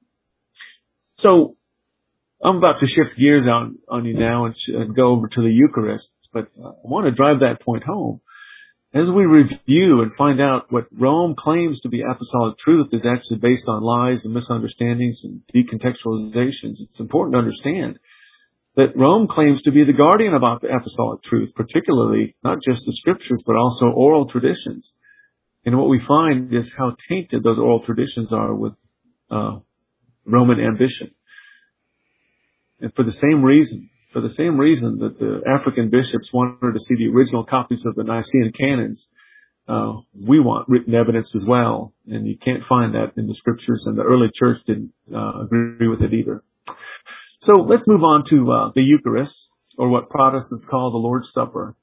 So, I'm about to shift gears on, on you now and, sh- and go over to the Eucharist, but uh, I want to drive that point home. As we review and find out what Rome claims to be apostolic truth is actually based on lies and misunderstandings and decontextualizations, it's important to understand that Rome claims to be the guardian of apostolic truth, particularly not just the scriptures, but also oral traditions. And what we find is how tainted those oral traditions are with uh, Roman ambition. And for the same reason, for the same reason that the African bishops wanted to see the original copies of the Nicene canons, uh, we want written evidence as well. And you can't find that in the scriptures, and the early church didn't uh, agree with it either. So let's move on to uh, the Eucharist, or what Protestants call the Lord's Supper.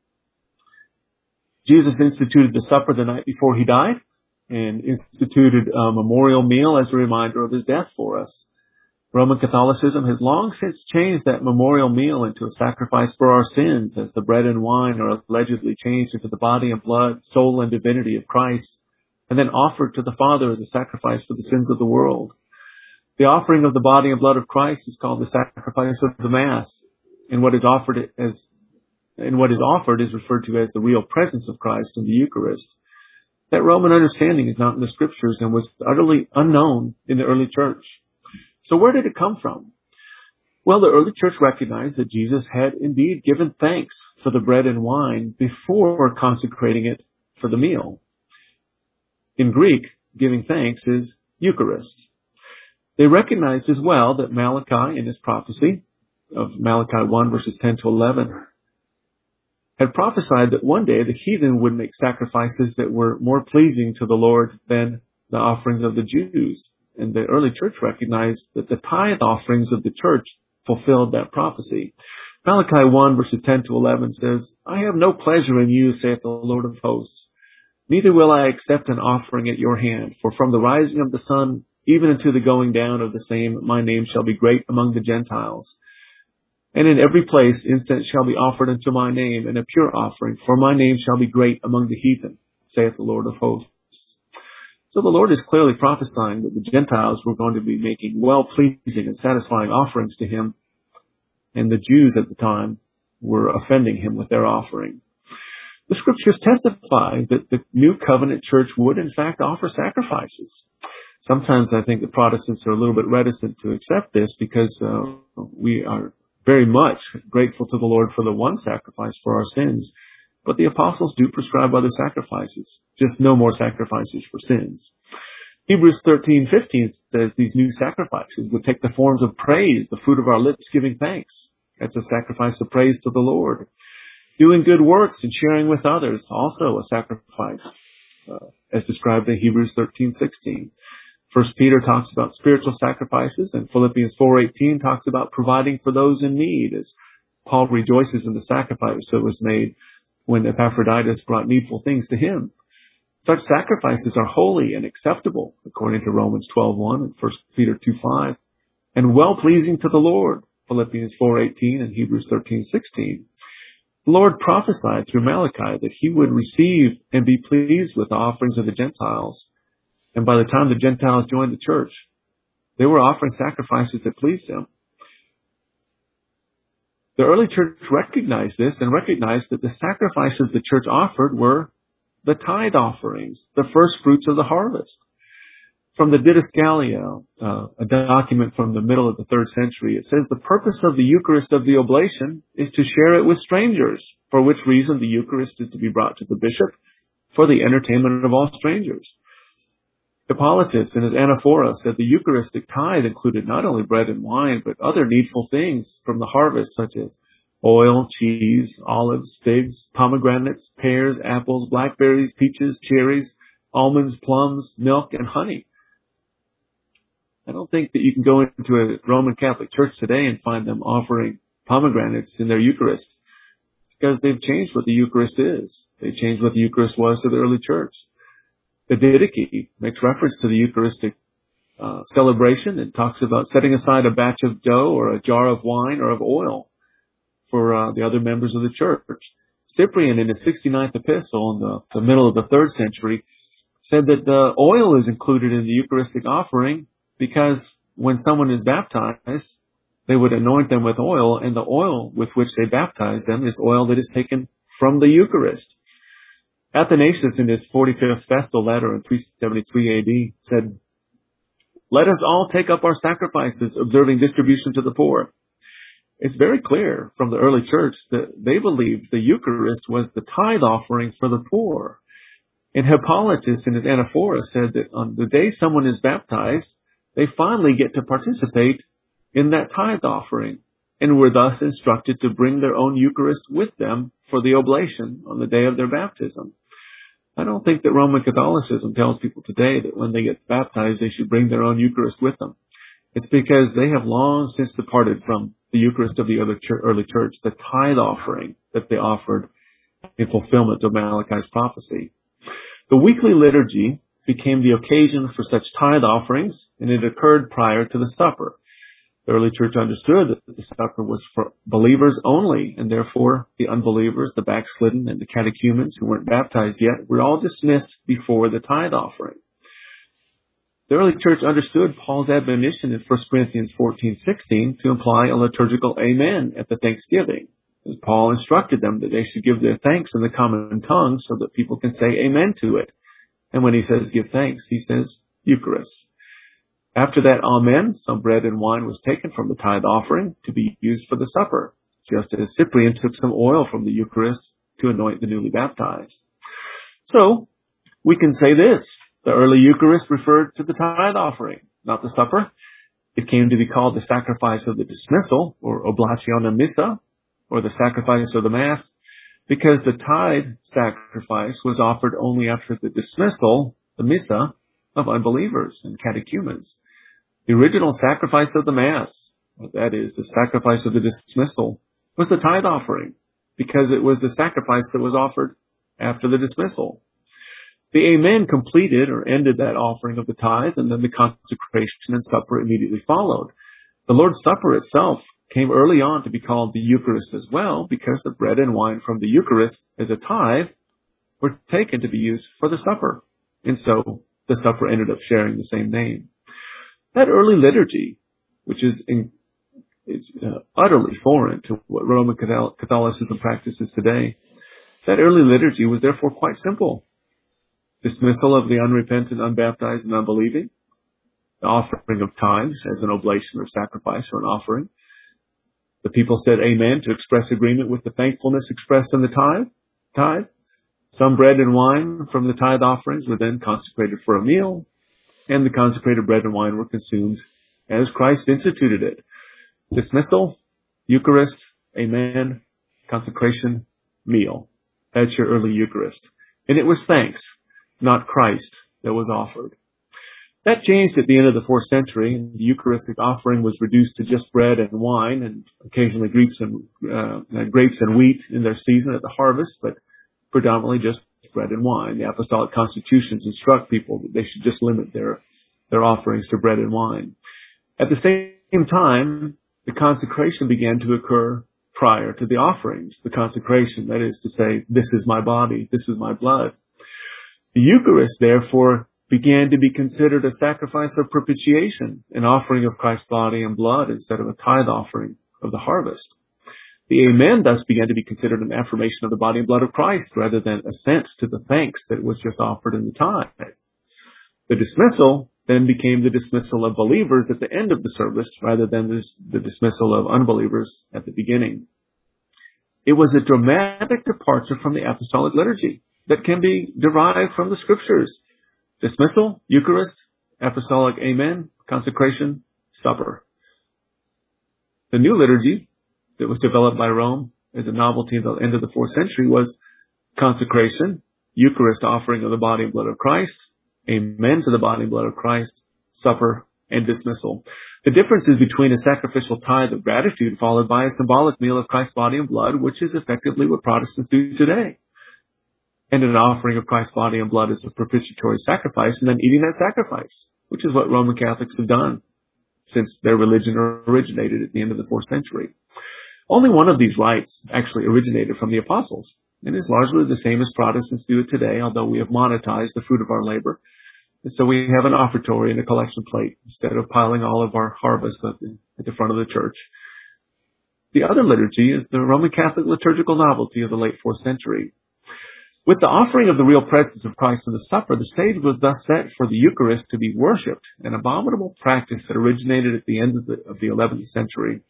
Jesus instituted the supper the night before he died, and instituted a memorial meal as a reminder of his death for us. Roman Catholicism has long since changed that memorial meal into a sacrifice for our sins, as the bread and wine are allegedly changed into the body and blood, soul and divinity of Christ, and then offered to the Father as a sacrifice for the sins of the world. The offering of the body and blood of Christ is called the sacrifice of the Mass, and what is offered as and what is offered is referred to as the real presence of Christ in the Eucharist. That Roman understanding is not in the scriptures and was utterly unknown in the early church. So where did it come from? Well, the early church recognized that Jesus had indeed given thanks for the bread and wine before consecrating it for the meal. In Greek, giving thanks is Eucharist. They recognized as well that Malachi, in his prophecy of Malachi one verses ten to eleven, had prophesied that one day the heathen would make sacrifices that were more pleasing to the Lord than the offerings of the Jews. And the early church recognized that the tithe offerings of the church fulfilled that prophecy. Malachi one verses ten to eleven says, I have no pleasure in you, saith the Lord of hosts. Neither will I accept an offering at your hand. For from the rising of the sun, even unto the going down of the same, my name shall be great among the Gentiles. And in every place incense shall be offered unto my name, and a pure offering, for my name shall be great among the heathen, saith the Lord of hosts. So the Lord is clearly prophesying that the Gentiles were going to be making well-pleasing and satisfying offerings to him, and the Jews at the time were offending him with their offerings. The scriptures testify that the new covenant church would in fact offer sacrifices. Sometimes I think the Protestants are a little bit reticent to accept this because uh, we are very much grateful to the Lord for the one sacrifice for our sins. But the apostles do prescribe other sacrifices, just no more sacrifices for sins. Hebrews thirteen fifteen says these new sacrifices would take the forms of praise, the fruit of our lips giving thanks. That's a sacrifice of praise to the Lord. Doing good works and sharing with others, also a sacrifice, uh, as described in Hebrews thirteen sixteen. First Peter talks about spiritual sacrifices, and Philippians four eighteen talks about providing for those in need, as Paul rejoices in the sacrifice that was made when Epaphroditus brought needful things to him. Such sacrifices are holy and acceptable, according to Romans twelve one and First Peter two five, and well-pleasing to the Lord, Philippians four eighteen and Hebrews thirteen sixteen. The Lord prophesied through Malachi that he would receive and be pleased with the offerings of the Gentiles. And by the time the Gentiles joined the church, they were offering sacrifices that pleased him. The early church recognized this and recognized that the sacrifices the church offered were the tithe offerings, the first fruits of the harvest. From the Didascalia, uh, a document from the middle of the third century, it says the purpose of the Eucharist of the oblation is to share it with strangers, for which reason the Eucharist is to be brought to the bishop for the entertainment of all strangers. Hippolytus in his Anaphora said the Eucharistic tithe included not only bread and wine, but other needful things from the harvest, such as oil, cheese, olives, figs, pomegranates, pears, apples, blackberries, peaches, cherries, almonds, plums, milk, and honey. I don't think that you can go into a Roman Catholic church today and find them offering pomegranates in their Eucharist, because they've changed what the Eucharist is. They changed what the Eucharist was to the early church. The Didache makes reference to the Eucharistic uh, celebration and talks about setting aside a batch of dough or a jar of wine or of oil for uh, the other members of the church. Cyprian, in his sixty-ninth epistle in the, the middle of the third century, said that the oil is included in the Eucharistic offering because when someone is baptized, they would anoint them with oil, and the oil with which they baptize them is oil that is taken from the Eucharist. Athanasius, in his forty-fifth Festal letter in three seventy-three A D, said, "Let us all take up our sacrifices, observing distribution to the poor." It's very clear from the early church that they believed the Eucharist was the tithe offering for the poor. And Hippolytus, in his Anaphora, said that on the day someone is baptized, they finally get to participate in that tithe offering, and were thus instructed to bring their own Eucharist with them for the oblation on the day of their baptism. I don't think that Roman Catholicism tells people today that when they get baptized, they should bring their own Eucharist with them. It's because they have long since departed from the Eucharist of the early church, the tithe offering that they offered in fulfillment of Malachi's prophecy. The weekly liturgy became the occasion for such tithe offerings, and it occurred prior to the supper. The early church understood that the supper was for believers only, and therefore the unbelievers, the backslidden, and the catechumens who weren't baptized yet were all dismissed before the tithe offering. The early church understood Paul's admonition in First Corinthians fourteen sixteen to imply a liturgical amen at the thanksgiving, as Paul instructed them that they should give their thanks in the common tongue so that people can say amen to it. And when he says give thanks, he says Eucharist. After that amen, some bread and wine was taken from the tithe offering to be used for the supper, just as Cyprian took some oil from the Eucharist to anoint the newly baptized. So, we can say this: the early Eucharist referred to the tithe offering, not the supper. It came to be called the sacrifice of the dismissal, or oblationa missa, or the sacrifice of the Mass, because the tithe sacrifice was offered only after the dismissal, the missa, of unbelievers and catechumens. The original sacrifice of the Mass, that is, the sacrifice of the dismissal, was the tithe offering, because it was the sacrifice that was offered after the dismissal. The Amen completed or ended that offering of the tithe, and then the consecration and supper immediately followed. The Lord's Supper itself came early on to be called the Eucharist as well, because the bread and wine from the Eucharist as a tithe were taken to be used for the supper. And so the supper ended up sharing the same name. That early liturgy, which is in, is uh, utterly foreign to what Roman Catholicism practices today, that early liturgy was therefore quite simple. Dismissal of the unrepentant, unbaptized, and unbelieving. The offering of tithes as an oblation or sacrifice or an offering. The people said amen to express agreement with the thankfulness expressed in the tithe. tithe. Some bread and wine from the tithe offerings were then consecrated for a meal, and the consecrated bread and wine were consumed as Christ instituted it. Dismissal, Eucharist, amen, consecration, meal. That's your early Eucharist. And it was thanks, not Christ, that was offered. That changed at the end of the fourth century, and the Eucharistic offering was reduced to just bread and wine, and occasionally grapes and, uh, grapes and wheat in their season at the harvest, but predominantly just bread and wine. The apostolic constitutions instruct people that they should just limit their, their offerings to bread and wine. At the same time, the consecration began to occur prior to the offerings. The consecration, that is to say, this is my body, this is my blood. The Eucharist, therefore, began to be considered a sacrifice of propitiation, an offering of Christ's body and blood instead of a tithe offering of the harvest. The Amen thus began to be considered an affirmation of the body and blood of Christ rather than assent to the thanks that was just offered in the tithe. The dismissal then became the dismissal of believers at the end of the service rather than this, the dismissal of unbelievers at the beginning. It was a dramatic departure from the apostolic liturgy that can be derived from the scriptures. Dismissal, Eucharist, apostolic Amen, consecration, supper. The new liturgy that was developed by Rome as a novelty at the end of the fourth century was consecration, Eucharist, offering of the body and blood of Christ, Amen to the body and blood of Christ, supper, and dismissal. The difference is between a sacrificial tithe of gratitude followed by a symbolic meal of Christ's body and blood, which is effectively what Protestants do today, and an offering of Christ's body and blood as a propitiatory sacrifice, and then eating that sacrifice, which is what Roman Catholics have done since their religion originated at the end of the fourth century. Only one of these rites actually originated from the apostles, and is largely the same as Protestants do it today, although we have monetized the fruit of our labor. And so we have an offertory and a collection plate instead of piling all of our harvest at the, at the front of the church. The other liturgy is the Roman Catholic liturgical novelty of the late fourth century. With the offering of the real presence of Christ in the supper, the stage was thus set for the Eucharist to be worshipped, an abominable practice that originated at the end of the, of the eleventh century.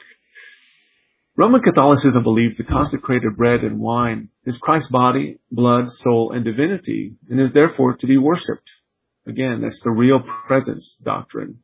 Roman Catholicism believes the consecrated bread and wine is Christ's body, blood, soul, and divinity, and is therefore to be worshipped. Again, that's the real presence doctrine.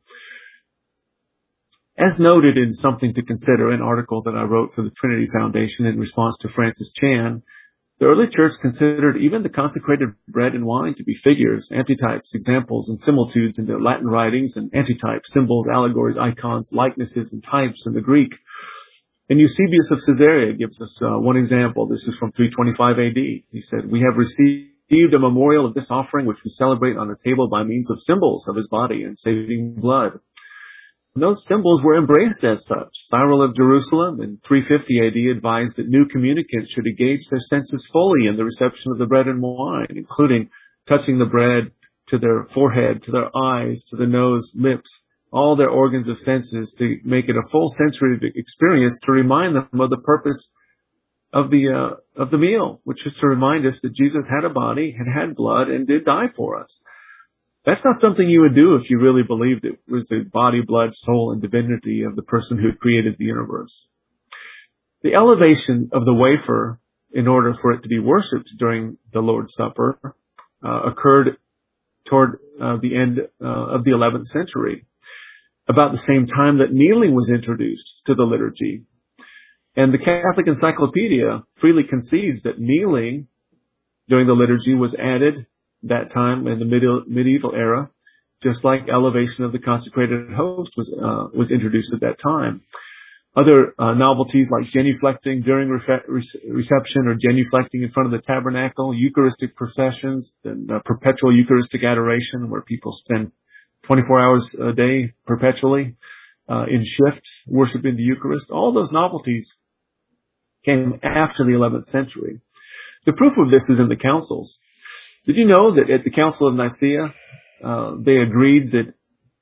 As noted in Something to Consider, an article that I wrote for the Trinity Foundation in response to Francis Chan, the early church considered even the consecrated bread and wine to be figures, antitypes, examples, and similitudes in their Latin writings, and antitypes, symbols, allegories, icons, likenesses, and types in the Greek. And Eusebius of Caesarea gives us uh, one example. This is from three twenty-five A D. He said, "We have received a memorial of this offering which we celebrate on the table by means of symbols of his body and saving blood." And those symbols were embraced as such. Cyril of Jerusalem in three fifty A D advised that new communicants should engage their senses fully in the reception of the bread and wine, including touching the bread to their forehead, to their eyes, to the nose, lips, all their organs of senses, to make it a full sensory experience to remind them of the purpose of the uh, of the meal, which is to remind us that Jesus had a body and had blood and did die for us. That's not something you would do if you really believed it was the body, blood, soul, and divinity of the person who created the universe. The elevation of the wafer in order for it to be worshipped during the Lord's Supper uh, occurred toward uh, the end uh, of the eleventh century, about the same time that kneeling was introduced to the liturgy. And the Catholic Encyclopedia freely concedes that kneeling during the liturgy was added that time in the mid- medieval era, just like elevation of the consecrated host was uh, was introduced at that time. Other uh, novelties like genuflecting during refe- re- reception or genuflecting in front of the tabernacle, Eucharistic processions, and uh, perpetual Eucharistic adoration where people spend twenty-four hours a day perpetually uh, in shifts worshiping the Eucharist. All those novelties came after the eleventh century. The proof of this is in the councils. Did you know that at the Council of Nicaea, uh, they agreed that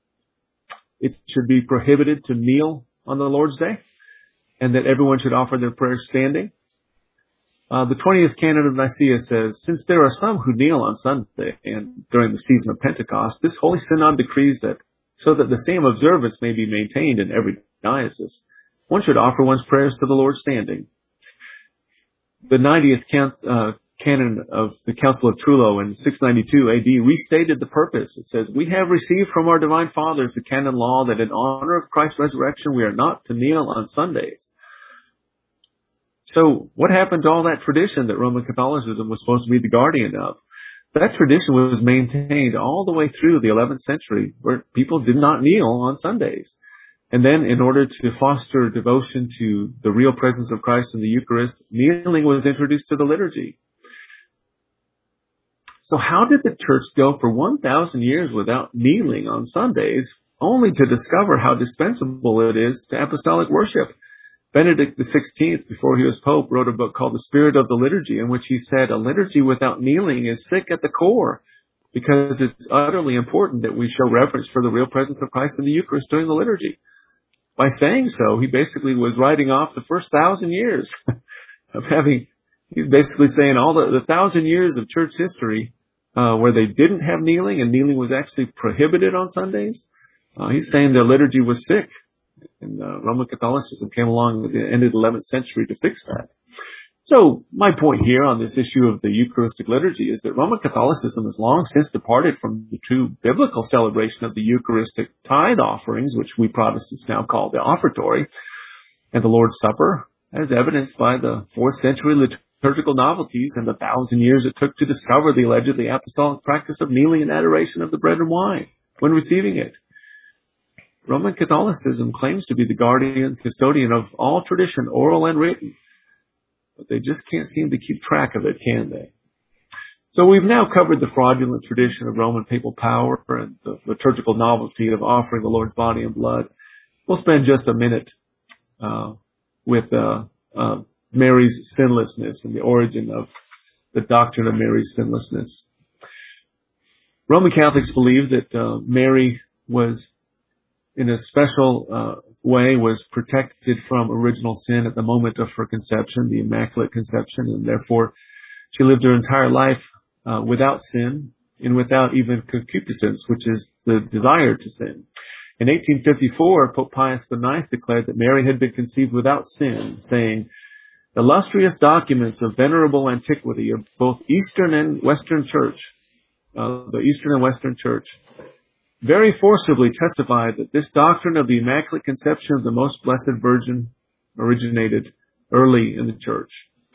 it should be prohibited to kneel on the Lord's Day and that everyone should offer their prayers standing? Uh, the twentieth Canon of Nicaea says, "Since there are some who kneel on Sunday and during the season of Pentecost, this Holy Synod decrees that so that the same observance may be maintained in every diocese, one should offer one's prayers to the Lord standing." The ninetieth uh, Canon of the Council of Trullo in six ninety-two A D restated the purpose. It says, "We have received from our divine fathers the canon law that in honor of Christ's resurrection we are not to kneel on Sundays." So what happened to all that tradition that Roman Catholicism was supposed to be the guardian of? That tradition was maintained all the way through the eleventh century, where people did not kneel on Sundays. And then in order to foster devotion to the real presence of Christ in the Eucharist, kneeling was introduced to the liturgy. So how did the church go for one thousand years without kneeling on Sundays, only to discover how dispensable it is to apostolic worship? Benedict the sixteenth, before he was Pope, wrote a book called The Spirit of the Liturgy, in which he said, a liturgy without kneeling is sick at the core, because it's utterly important that we show reverence for the real presence of Christ in the Eucharist during the liturgy. By saying so, he basically was writing off the first thousand years of having, he's basically saying all the, the thousand years of church history uh, where they didn't have kneeling and kneeling was actually prohibited on Sundays. Uh, he's saying the liturgy was sick. And uh, Roman Catholicism came along at the end of the eleventh century to fix that. So my point here on this issue of the Eucharistic liturgy is that Roman Catholicism has long since departed from the true biblical celebration of the Eucharistic tithe offerings, which we Protestants now call the offertory, and the Lord's Supper, as evidenced by the fourth century liturgical novelties and the thousand years it took to discover the allegedly apostolic practice of kneeling in adoration of the bread and wine when receiving it. Roman Catholicism claims to be the guardian, custodian of all tradition, oral and written. But they just can't seem to keep track of it, can they? So we've now covered the fraudulent tradition of Roman papal power and the liturgical novelty of offering the Lord's body and blood. We'll spend just a minute uh, with uh, uh, Mary's sinlessness and the origin of the doctrine of Mary's sinlessness. Roman Catholics believe that uh, Mary was, in a special uh, way, was protected from original sin at the moment of her conception, the Immaculate Conception, and therefore she lived her entire life uh, without sin and without even concupiscence, which is the desire to sin. In eighteen fifty-four, Pope Pius the ninth declared that Mary had been conceived without sin, saying, illustrious documents of venerable antiquity of both Eastern and Western Church, uh, the Eastern and Western Church, very forcibly testified that this doctrine of the Immaculate Conception of the Most Blessed Virgin originated early in the Church.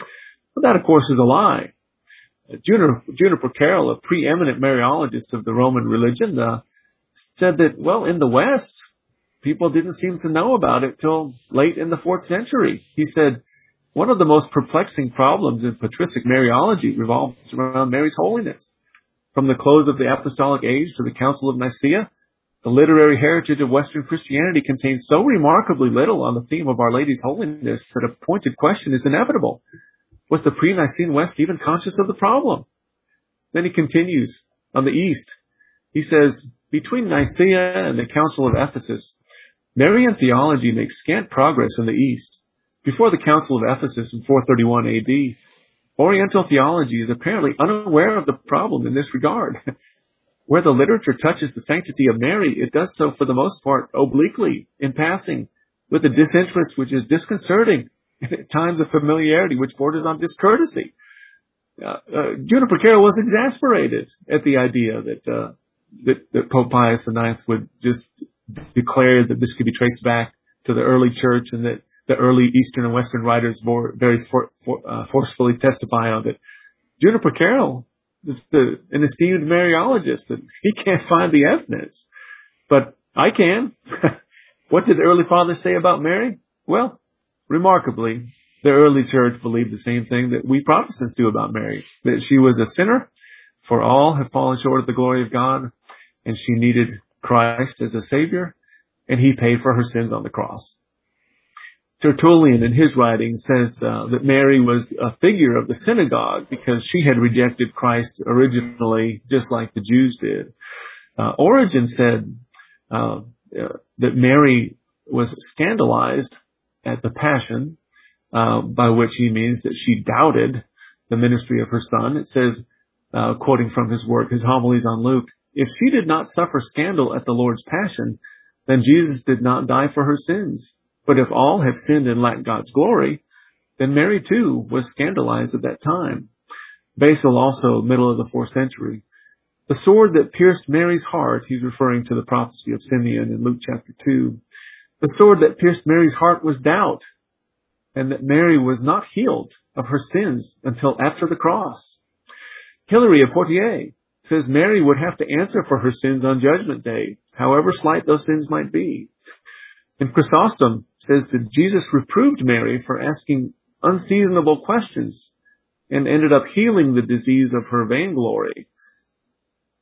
But that, of course, is a lie. Juniper, Juniper Carroll, a preeminent Mariologist of the Roman religion, uh, said that, well, in the West, people didn't seem to know about it till late in the fourth century. He said, one of the most perplexing problems in patristic Mariology revolves around Mary's holiness. From the close of the Apostolic Age to the Council of Nicaea, the literary heritage of Western Christianity contains so remarkably little on the theme of Our Lady's holiness that a pointed question is inevitable. Was the pre-Nicene West even conscious of the problem? Then he continues, on the East, he says, between Nicaea and the Council of Ephesus, Marian theology makes scant progress in the East. Before the Council of Ephesus in four thirty-one A D, Oriental theology is apparently unaware of the problem in this regard. Where the literature touches the sanctity of Mary, it does so for the most part obliquely, in passing, with a disinterest which is disconcerting, and at times a familiarity which borders on discourtesy. Uh, uh, Juniper Carroll was exasperated at the idea that, uh, that, that Pope Pius the ninth would just declare that this could be traced back to the early church and that the early Eastern and Western writers more, very for, for, uh, forcefully testify on it. Juniper Carroll is the, an esteemed Mariologist, and he can't find the evidence. But I can. What did the early fathers say about Mary? Well, remarkably, the early church believed the same thing that we Protestants do about Mary, that she was a sinner, for all have fallen short of the glory of God, and she needed Christ as a Savior, and He paid for her sins on the cross. Tertullian, in his writing, says uh, that Mary was a figure of the synagogue because she had rejected Christ originally, just like the Jews did. Uh, Origen said uh, uh, that Mary was scandalized at the Passion, uh, by which he means that she doubted the ministry of her Son. It says, uh, quoting from his work, his homilies on Luke, if she did not suffer scandal at the Lord's Passion, then Jesus did not die for her sins. But if all have sinned and lack God's glory, then Mary too was scandalized at that time. Basil also, middle of the fourth century. The sword that pierced Mary's heart, he's referring to the prophecy of Simeon in Luke chapter two. The sword that pierced Mary's heart was doubt, and that Mary was not healed of her sins until after the cross. Hilary of Poitiers says Mary would have to answer for her sins on Judgment Day, however slight those sins might be. And Chrysostom says that Jesus reproved Mary for asking unseasonable questions and ended up healing the disease of her vainglory.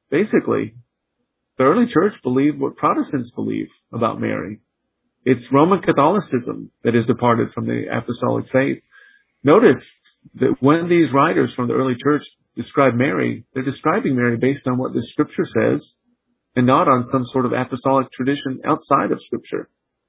basically, the early church believed what Protestants believe about Mary. It's Roman Catholicism that has departed from the apostolic faith. Notice that when these writers from the early church describe Mary, they're describing Mary based on what the Scripture says and not on some sort of apostolic tradition outside of Scripture.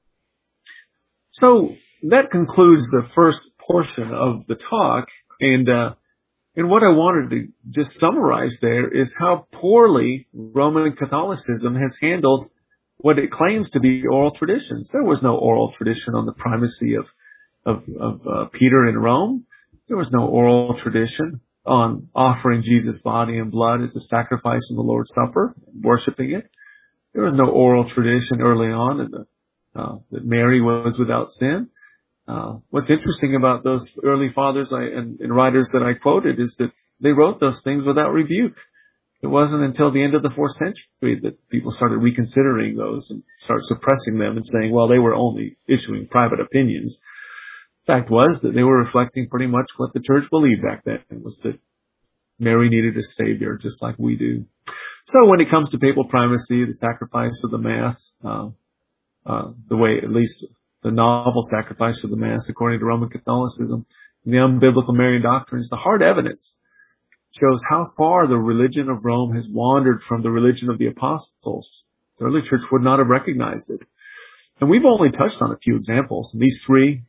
So that concludes the first portion of the talk. And uh, and what I wanted to just summarize there is how poorly Roman Catholicism has handled what it claims to be oral traditions. There was no oral tradition on the primacy of of, of uh, Peter in Rome. There was no oral tradition on offering Jesus' body and blood as a sacrifice in the Lord's Supper, worshiping it. There was no oral tradition early on in the, uh, that Mary was without sin. Uh, what's interesting about those early fathers I, and, and writers that I quoted is that they wrote those things without rebuke. It wasn't until the end of the fourth century that people started reconsidering those and started suppressing them and saying, well, they were only issuing private opinions. The fact was that they were reflecting pretty much what the church believed back then, was that Mary needed a Savior just like we do. So when it comes to papal primacy, the sacrifice of the Mass, uh, uh, the way at least the novel sacrifice of the Mass according to Roman Catholicism, and the unbiblical Marian doctrines, the hard evidence shows how far the religion of Rome has wandered from the religion of the apostles. The early church would not have recognized it. And we've only touched on a few examples. And these three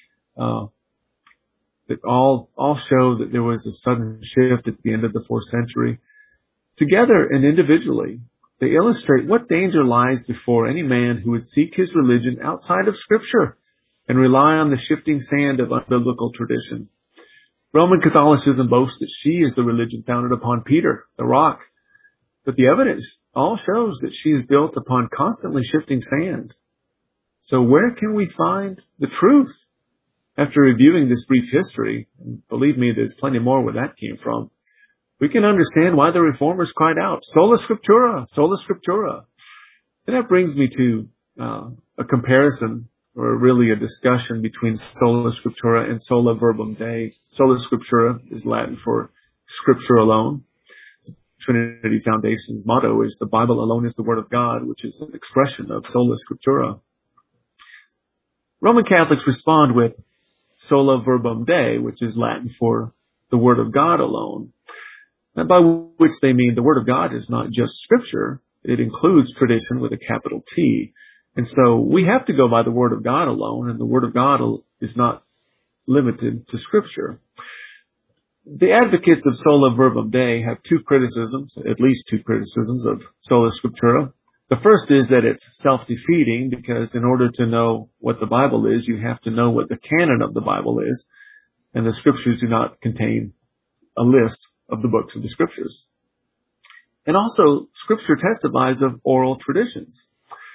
uh, that all all show that there was a sudden shift at the end of the fourth century. Together and individually, they illustrate what danger lies before any man who would seek his religion outside of Scripture and rely on the shifting sand of unbiblical tradition. Roman Catholicism boasts that she is the religion founded upon Peter, the rock. But the evidence all shows that she is built upon constantly shifting sand. So where can we find the truth? After reviewing this brief history, and believe me, there's plenty more where that came from, we can understand why the Reformers cried out, Sola Scriptura, Sola Scriptura. And that brings me to uh, a comparison, or really a discussion between Sola Scriptura and Sola Verbum Dei. Sola Scriptura is Latin for Scripture alone. Trinity Foundation's motto is the Bible alone is the Word of God, which is an expression of Sola Scriptura. Roman Catholics respond with Sola Verbum Dei, which is Latin for the Word of God alone, and by which they mean the Word of God is not just Scripture, it includes tradition with a capital T. And so we have to go by the Word of God alone, and the Word of God is not limited to Scripture. The advocates of Sola Verbum Dei have two criticisms, at least two criticisms of Sola Scriptura. The first is that it's self-defeating, because in order to know what the Bible is, you have to know what the canon of the Bible is, and the Scriptures do not contain a list of the books of the Scriptures. And also, Scripture testifies of oral traditions.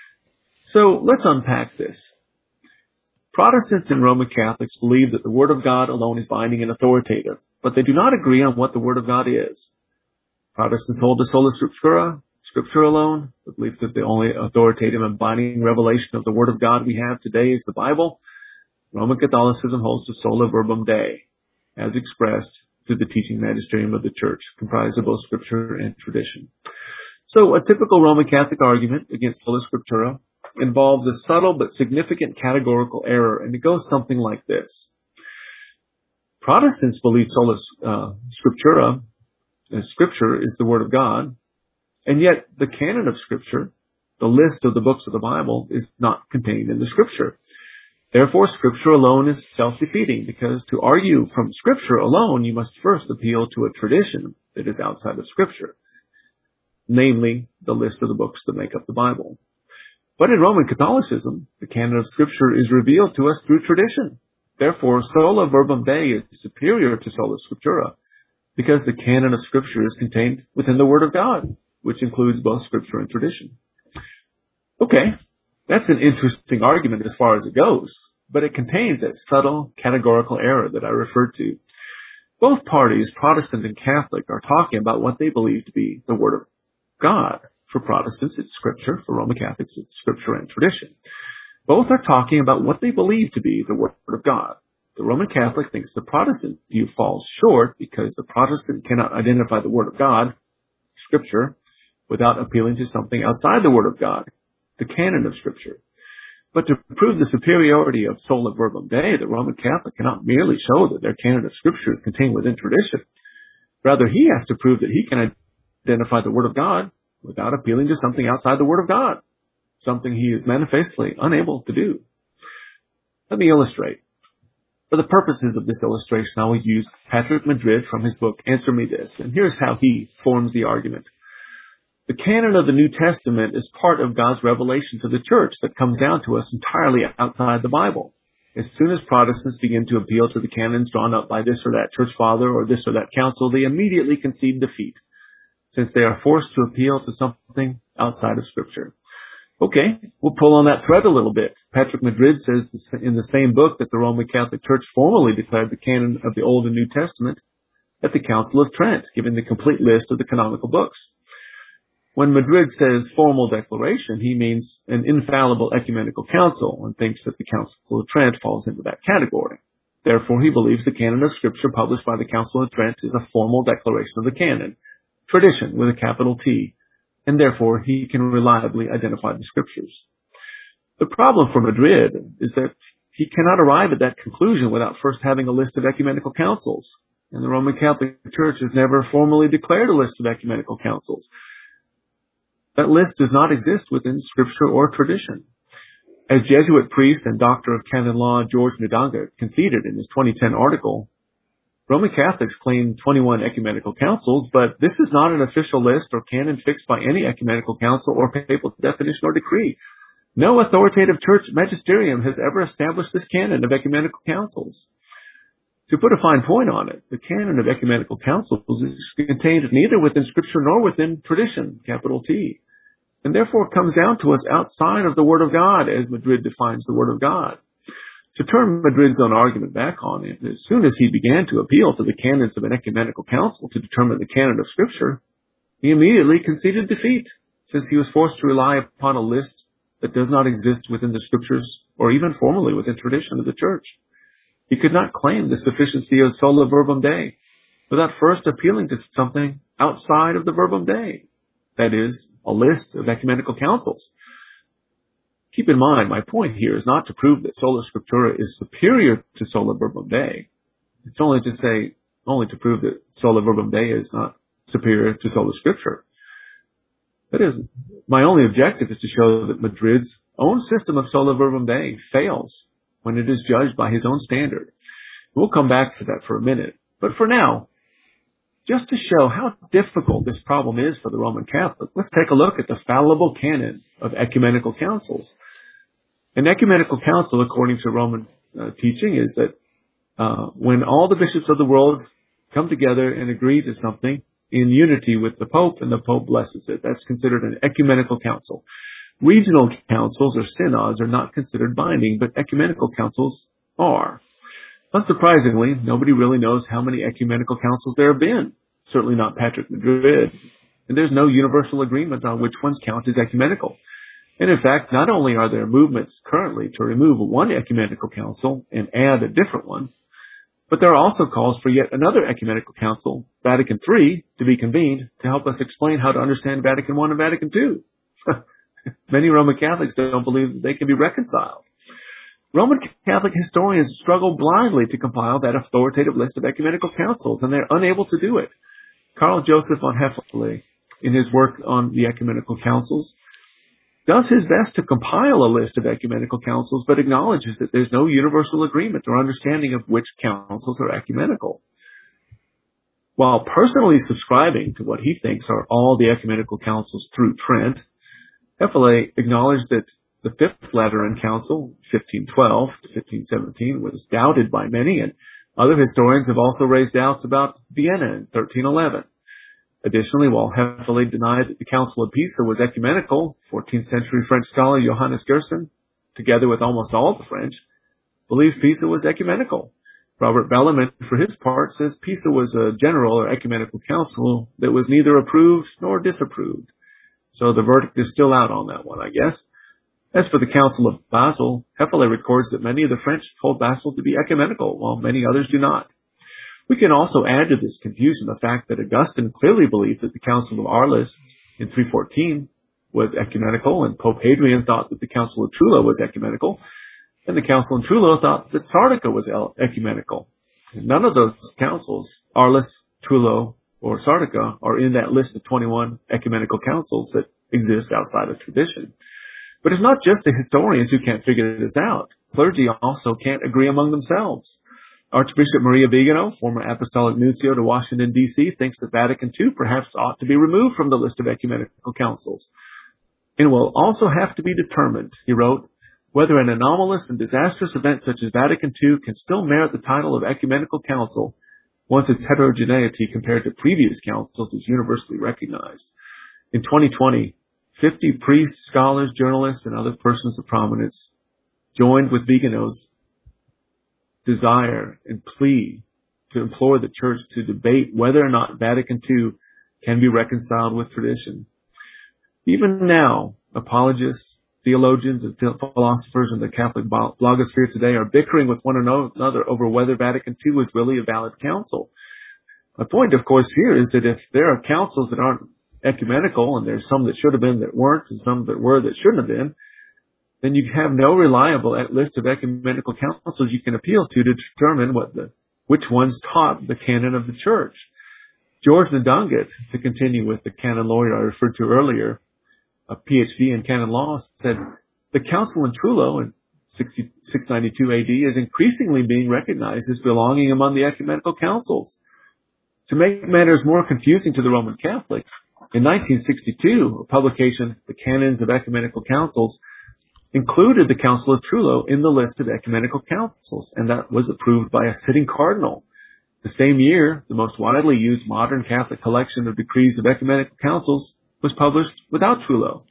So let's unpack this. Protestants and Roman Catholics believe that the Word of God alone is binding and authoritative, but they do not agree on what the Word of God is. Protestants hold to Sola Scriptura, Scripture alone, the belief that the only authoritative and binding revelation of the Word of God we have today is the Bible. Roman Catholicism holds to Sola Verbum Dei, as expressed through the teaching magisterium of the Church, comprised of both Scripture and tradition. So a typical Roman Catholic argument against Sola Scriptura involves a subtle but significant categorical error, and it goes something like this. Protestants believe Sola uh, Scriptura, as Scripture is the Word of God, and yet the canon of Scripture, the list of the books of the Bible, is not contained in the Scripture. Therefore, Scripture alone is self-defeating, because to argue from Scripture alone, you must first appeal to a tradition that is outside of Scripture, namely the list of the books that make up the Bible. But in Roman Catholicism, the canon of Scripture is revealed to us through tradition. Therefore, Sola Verbum Dei is superior to Sola Scriptura, because the canon of Scripture is contained within the Word of God, which includes both Scripture and tradition. Okay, that's an interesting argument as far as it goes, but it contains that subtle categorical error that I referred to. Both parties, Protestant and Catholic, are talking about what they believe to be the Word of God. For Protestants, it's Scripture. For Roman Catholics, it's Scripture and tradition. Both are talking about what they believe to be the Word of God. The Roman Catholic thinks the Protestant view falls short because the Protestant cannot identify the Word of God, Scripture, without appealing to something outside the Word of God, the canon of Scripture. But to prove the superiority of sola verbum Dei, the Roman Catholic cannot merely show that their canon of Scripture is contained within tradition. Rather, he has to prove that he can identify the Word of God without appealing to something outside the Word of God, something he is manifestly unable to do. Let me illustrate. For the purposes of this illustration, I will use Patrick Madrid from his book, Answer Me This. And here's how he forms the argument. The canon of the New Testament is part of God's revelation to the church that comes down to us entirely outside the Bible. As soon as Protestants begin to appeal to the canons drawn up by this or that church father or this or that council, they immediately concede defeat, since they are forced to appeal to something outside of Scripture. Okay, we'll pull on that thread a little bit. Patrick Madrid says in the same book that the Roman Catholic Church formally declared the canon of the Old and New Testament at the Council of Trent, giving the complete list of the canonical books. When Madrid says formal declaration, he means an infallible ecumenical council and thinks that the Council of Trent falls into that category. Therefore, he believes the canon of Scripture published by the Council of Trent is a formal declaration of the canon, tradition with a capital T, and therefore he can reliably identify the Scriptures. The problem for Madrid is that he cannot arrive at that conclusion without first having a list of ecumenical councils, and the Roman Catholic Church has never formally declared a list of ecumenical councils. That list does not exist within Scripture or tradition. As Jesuit priest and doctor of canon law George Ndanga conceded in his twenty ten article, Roman Catholics claim twenty-one ecumenical councils, but this is not an official list or canon fixed by any ecumenical council or papal definition or decree. No authoritative church magisterium has ever established this canon of ecumenical councils. To put a fine point on it, the canon of ecumenical councils is contained neither within Scripture nor within tradition, capital T, and therefore comes down to us outside of the Word of God, as Madrid defines the Word of God. To turn Madrid's own argument back on him, as soon as he began to appeal to the canons of an ecumenical council to determine the canon of Scripture, he immediately conceded defeat, since he was forced to rely upon a list that does not exist within the Scriptures or even formally within tradition of the Church. He could not claim the sufficiency of sola verbum Dei without first appealing to something outside of the verbum Dei, that is, a list of ecumenical councils. Keep in mind, my point here is not to prove that sola scriptura is superior to sola verbum Dei. It's only to say, only to prove that sola verbum Dei is not superior to sola scriptura. That is, my only objective is to show that Madrid's own system of sola verbum Dei fails when it is judged by his own standard. We'll come back to that for a minute. But for now, just to show how difficult this problem is for the Roman Catholic, let's take a look at the fallible canon of ecumenical councils. An ecumenical council, according to Roman uh, teaching, is that uh, when all the bishops of the world come together and agree to something in unity with the Pope, and the Pope blesses it, that's considered an ecumenical council. Regional councils or synods are not considered binding, but ecumenical councils are. Unsurprisingly, nobody really knows how many ecumenical councils there have been. Certainly not Patrick Madrid. And there's no universal agreement on which ones count as ecumenical. And in fact, not only are there movements currently to remove one ecumenical council and add a different one, but there are also calls for yet another ecumenical council, Vatican three, to be convened to help us explain how to understand Vatican one and Vatican two. Many Roman Catholics don't believe that they can be reconciled. Roman Catholic historians struggle blindly to compile that authoritative list of ecumenical councils, and they're unable to do it. Karl Joseph von Hefele, in his work on the ecumenical councils, does his best to compile a list of ecumenical councils, but acknowledges that there's no universal agreement or understanding of which councils are ecumenical. While personally subscribing to what he thinks are all the ecumenical councils through Trent, Hefele acknowledged that the Fifth Lateran Council, fifteen twelve to fifteen seventeen, was doubted by many, and other historians have also raised doubts about Vienna in thirteen eleven. Additionally, while Hefele denied that the Council of Pisa was ecumenical, fourteenth century French scholar Johannes Gerson, together with almost all the French, believed Pisa was ecumenical. Robert Bellarmine, for his part, says Pisa was a general or ecumenical council that was neither approved nor disapproved. So the verdict is still out on that one, I guess. As for the Council of Basel, Hefele records that many of the French hold Basel to be ecumenical, while many others do not. We can also add to this confusion the fact that Augustine clearly believed that the Council of Arles in three fourteen was ecumenical, and Pope Hadrian thought that the Council of Trullo was ecumenical, and the Council of Trullo thought that Sardica was ecumenical. And none of those councils, Arles, Trullo, or Sardica, are in that list of twenty-one ecumenical councils that exist outside of tradition. But it's not just the historians who can't figure this out. Clergy also can't agree among themselves. Archbishop Maria Vigano, former apostolic nuncio to Washington, D C, thinks that Vatican two perhaps ought to be removed from the list of ecumenical councils. It will also have to be determined, he wrote, whether an anomalous and disastrous event such as Vatican two can still merit the title of ecumenical council once its heterogeneity compared to previous councils is universally recognized. In twenty twenty, fifty priests, scholars, journalists, and other persons of prominence joined with Vigano's desire and plea to implore the Church to debate whether or not Vatican two can be reconciled with tradition. Even now, apologists, theologians, and philosophers in the Catholic blogosphere today are bickering with one another over whether Vatican two was really a valid council. My point, of course, here is that if there are councils that aren't ecumenical, and there's some that should have been that weren't, and some that were that shouldn't have been, then you have no reliable list of ecumenical councils you can appeal to to determine what the which ones taught the canon of the Church. George Ndonget, to continue with the canon lawyer I referred to earlier, a P H D in canon law, said, the Council in Trullo in six ninety-two A D is increasingly being recognized as belonging among the ecumenical councils. To make matters more confusing to the Roman Catholics, in nineteen sixty-two, a publication, The Canons of Ecumenical Councils, included the Council of Trullo in the list of ecumenical councils, and that was approved by a sitting cardinal. The same year, the most widely used modern Catholic collection of decrees of ecumenical councils was published without Trullo.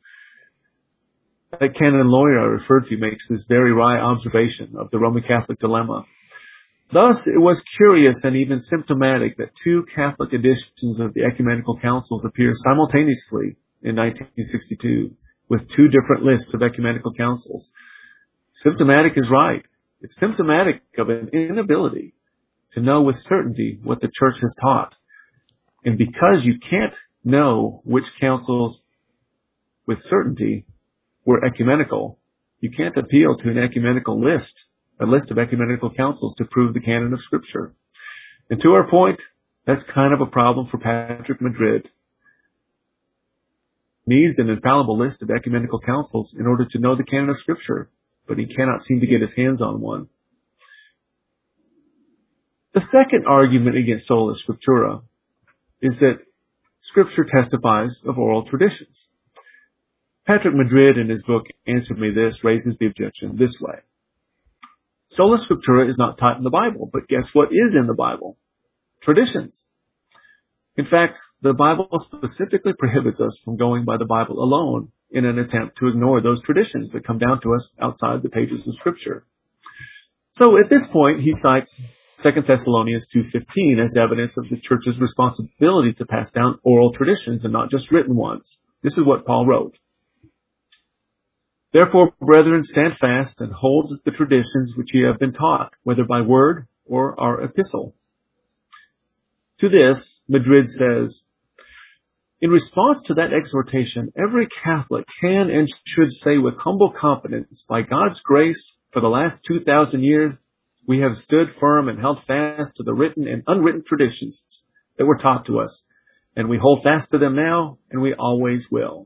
That canon lawyer I referred to makes this very wry observation of the Roman Catholic dilemma. Thus, it was curious and even symptomatic that two Catholic editions of the ecumenical councils appear simultaneously in nineteen sixty-two with two different lists of ecumenical councils. Symptomatic is right. It's symptomatic of an inability to know with certainty what the Church has taught. And because you can't know which councils with certainty were ecumenical, you can't appeal to an ecumenical list, a list of ecumenical councils to prove the canon of Scripture. And to our point, that's kind of a problem for Patrick Madrid. He needs an infallible list of ecumenical councils in order to know the canon of Scripture, but he cannot seem to get his hands on one. The second argument against sola scriptura is that Scripture testifies of oral traditions. Patrick Madrid, in his book Answer Me This, raises the objection this way. Sola scriptura is not taught in the Bible, but guess what is in the Bible? Traditions. In fact, the Bible specifically prohibits us from going by the Bible alone in an attempt to ignore those traditions that come down to us outside the pages of Scripture. So at this point, he cites Second Thessalonians two fifteen as evidence of the Church's responsibility to pass down oral traditions and not just written ones. This is what Paul wrote. Therefore, brethren, stand fast and hold the traditions which ye have been taught, whether by word or our epistle. To this, Madrid says, in response to that exhortation, every Catholic can and should say with humble confidence, by God's grace, for the last two thousand years, we have stood firm and held fast to the written and unwritten traditions that were taught to us, and we hold fast to them now, and we always will.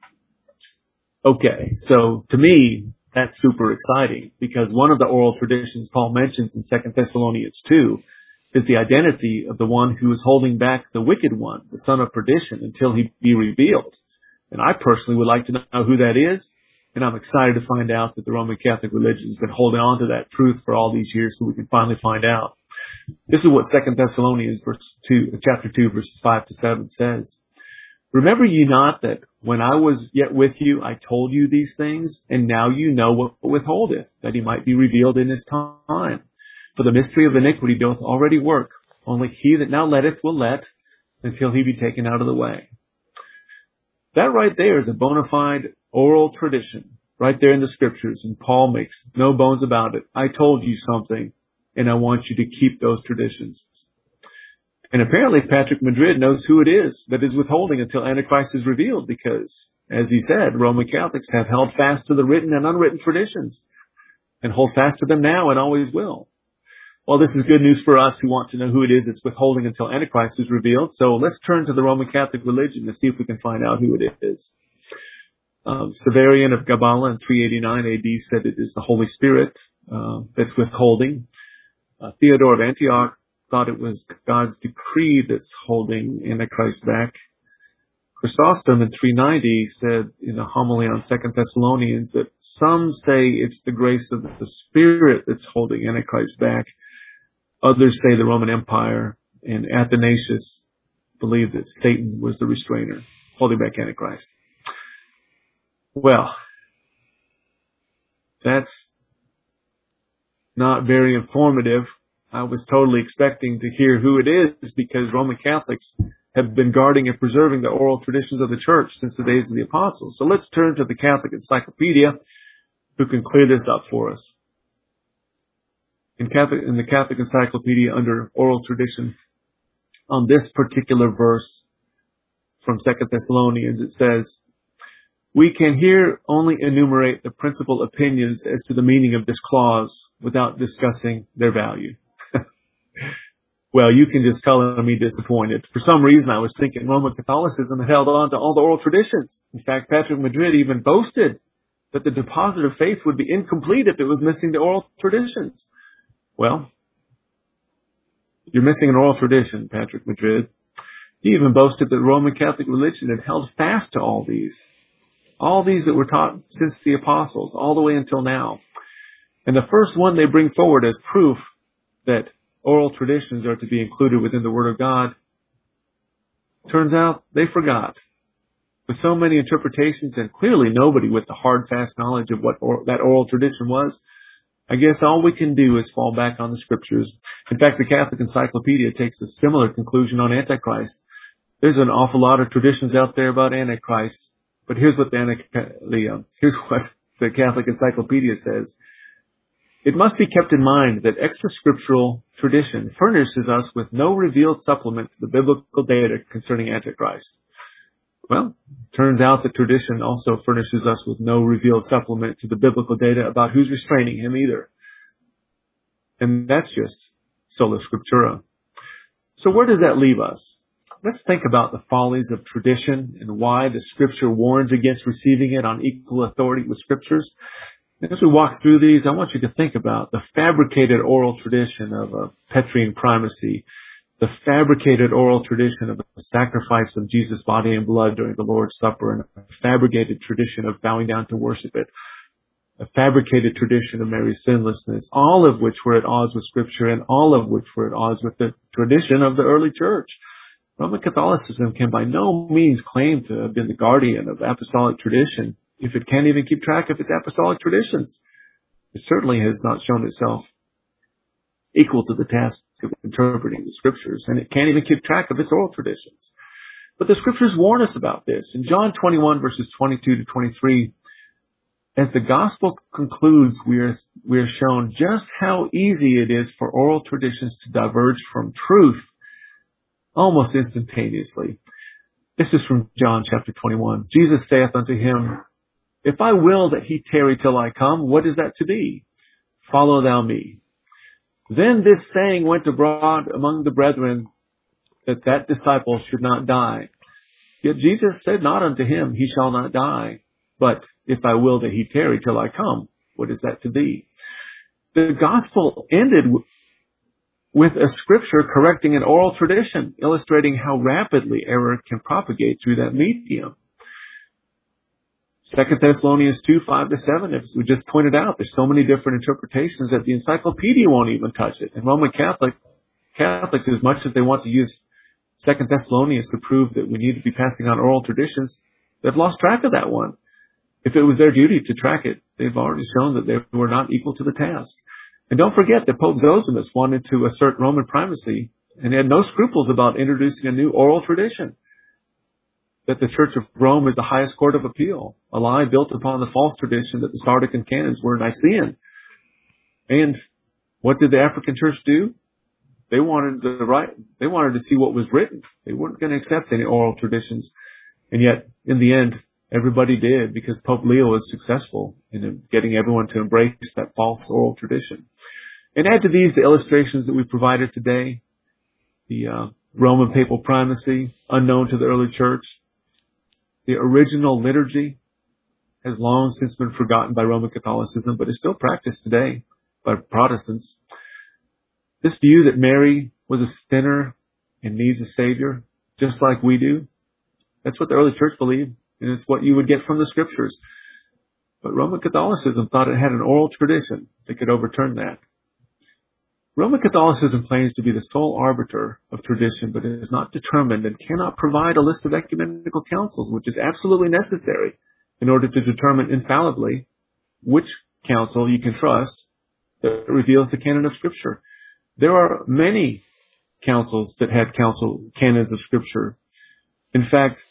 Okay, so to me, that's super exciting, because one of the oral traditions Paul mentions in Second Thessalonians two is the identity of the one who is holding back the wicked one, the son of perdition, until he be revealed. And I personally would like to know who that is, and I'm excited to find out that the Roman Catholic religion has been holding on to that truth for all these years so we can finally find out. This is what Second Thessalonians verse two, chapter two, verses five to seven says. Remember ye not that when I was yet with you, I told you these things, and now you know what withholdeth, that he might be revealed in his time. For the mystery of iniquity doth already work. Only he that now letteth will let, until he be taken out of the way. That right there is a bona fide oral tradition, right there in the Scriptures, and Paul makes no bones about it. I told you something, and I want you to keep those traditions. And apparently Patrick Madrid knows who it is that is withholding until Antichrist is revealed, because, as he said, Roman Catholics have held fast to the written and unwritten traditions and hold fast to them now and always will. Well, this is good news for us who want to know who it is that's withholding until Antichrist is revealed. So let's turn to the Roman Catholic religion to see if we can find out who it is. Um, Severian of Gabala in three eighty-nine A D said it is the Holy Spirit uh, that's withholding. Uh, Theodore of Antioch thought it was God's decree that's holding Antichrist back. Chrysostom in three ninety said in a homily on Second Thessalonians that some say it's the grace of the Spirit that's holding Antichrist back. Others say the Roman Empire, and Athanasius believed that Satan was the restrainer holding back Antichrist. Well, that's not very informative. I was totally expecting to hear who it is, because Roman Catholics have been guarding and preserving the oral traditions of the Church since the days of the Apostles. So let's turn to the Catholic Encyclopedia, who can clear this up for us. In, Catholic, in the Catholic Encyclopedia under oral tradition, on this particular verse from Second Thessalonians, it says, "We can here only enumerate the principal opinions as to the meaning of this clause without discussing their value." Well, you can just color me disappointed. For some reason, I was thinking Roman Catholicism had held on to all the oral traditions. In fact, Patrick Madrid even boasted that the deposit of faith would be incomplete if it was missing the oral traditions. Well, you're missing an oral tradition, Patrick Madrid. He even boasted that the Roman Catholic religion had held fast to all these. All these that were taught since the Apostles, all the way until now. And the first one they bring forward as proof that oral traditions are to be included within the Word of God, turns out they forgot. With so many interpretations and clearly nobody with the hard, fast knowledge of what or, that oral tradition was, I guess all we can do is fall back on the Scriptures. In fact, the Catholic Encyclopedia takes a similar conclusion on Antichrist. There's an awful lot of traditions out there about Antichrist, but here's what the, the uh, here's what the Catholic Encyclopedia says. It must be kept in mind that extra-scriptural tradition furnishes us with no revealed supplement to the biblical data concerning Antichrist. Well, turns out that tradition also furnishes us with no revealed supplement to the biblical data about who's restraining him either. And that's just sola scriptura. So where does that leave us? Let's think about the follies of tradition and why the Scripture warns against receiving it on equal authority with Scriptures. As we walk through these, I want you to think about the fabricated oral tradition of a Petrine primacy, the fabricated oral tradition of the sacrifice of Jesus' body and blood during the Lord's Supper, and a fabricated tradition of bowing down to worship it, a fabricated tradition of Mary's sinlessness, all of which were at odds with Scripture and all of which were at odds with the tradition of the early church. Roman Catholicism can by no means claim to have been the guardian of apostolic tradition if it can't even keep track of its apostolic traditions. It certainly has not shown itself equal to the task of interpreting the Scriptures, and it can't even keep track of its oral traditions. But the Scriptures warn us about this. In John twenty-one, verses twenty-two to twenty-three, as the Gospel concludes, we are, we are shown just how easy it is for oral traditions to diverge from truth almost instantaneously. This is from John chapter twenty-one. Jesus saith unto him, If I will that he tarry till I come, what is that to thee? Follow thou me. Then this saying went abroad among the brethren, that that disciple should not die. Yet Jesus said not unto him, He shall not die. But if I will that he tarry till I come, what is that to thee? The gospel ended with a scripture correcting an oral tradition, illustrating how rapidly error can propagate through that medium. Second Thessalonians two, five to seven, as we just pointed out, there's so many different interpretations that the encyclopedia won't even touch it. And Roman Catholic, Catholics, as much as they want to use Second Thessalonians to prove that we need to be passing on oral traditions, they've lost track of that one. If it was their duty to track it, they've already shown that they were not equal to the task. And don't forget that Pope Zosimus wanted to assert Roman primacy and had no scruples about introducing a new oral tradition, that the Church of Rome is the highest court of appeal, a lie built upon the false tradition that the Sardican canons were Nicene. And what did the African church do? They wanted the right, they wanted to see what was written. They weren't going to accept any oral traditions. And yet, in the end, everybody did, because Pope Leo was successful in getting everyone to embrace that false oral tradition. And add to these the illustrations that we provided today, the uh, Roman papal primacy, unknown to the early church. The original liturgy has long since been forgotten by Roman Catholicism, but is still practiced today by Protestants. This view that Mary was a sinner and needs a Savior, just like we do, that's what the early church believed, and it's what you would get from the Scriptures. But Roman Catholicism thought it had an oral tradition that could overturn that. Roman Catholicism claims to be the sole arbiter of tradition, but it is not determined and cannot provide a list of ecumenical councils, which is absolutely necessary in order to determine infallibly which council you can trust that reveals the canon of Scripture. There are many councils that had council canons of Scripture. In fact,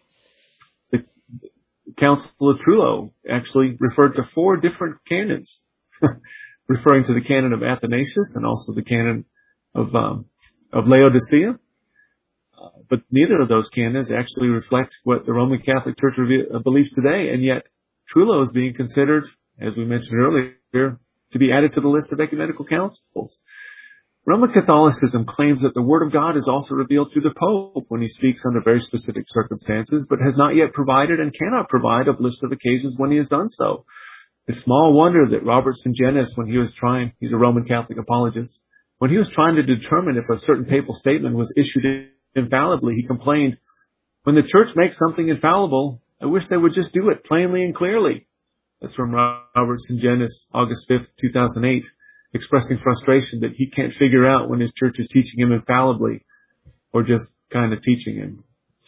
the Council of Trullo actually referred to four different canons, referring to the canon of Athanasius and also the canon of um, of Laodicea. Uh, but neither of those canons actually reflect what the Roman Catholic Church reve- believes today, and yet Trullo is being considered, as we mentioned earlier, to be added to the list of ecumenical councils. Roman Catholicism claims that the Word of God is also revealed through the Pope when he speaks under very specific circumstances, but has not yet provided and cannot provide a list of occasions when he has done so. It's small wonder that Robert Sungenis, when he was trying, he's a Roman Catholic apologist, when he was trying to determine if a certain papal statement was issued infallibly, he complained, "When the Church makes something infallible, I wish they would just do it plainly and clearly." That's from Robert Sungenis, August fifth, two thousand eight. Expressing frustration that he can't figure out when his church is teaching him infallibly or just kind of teaching him.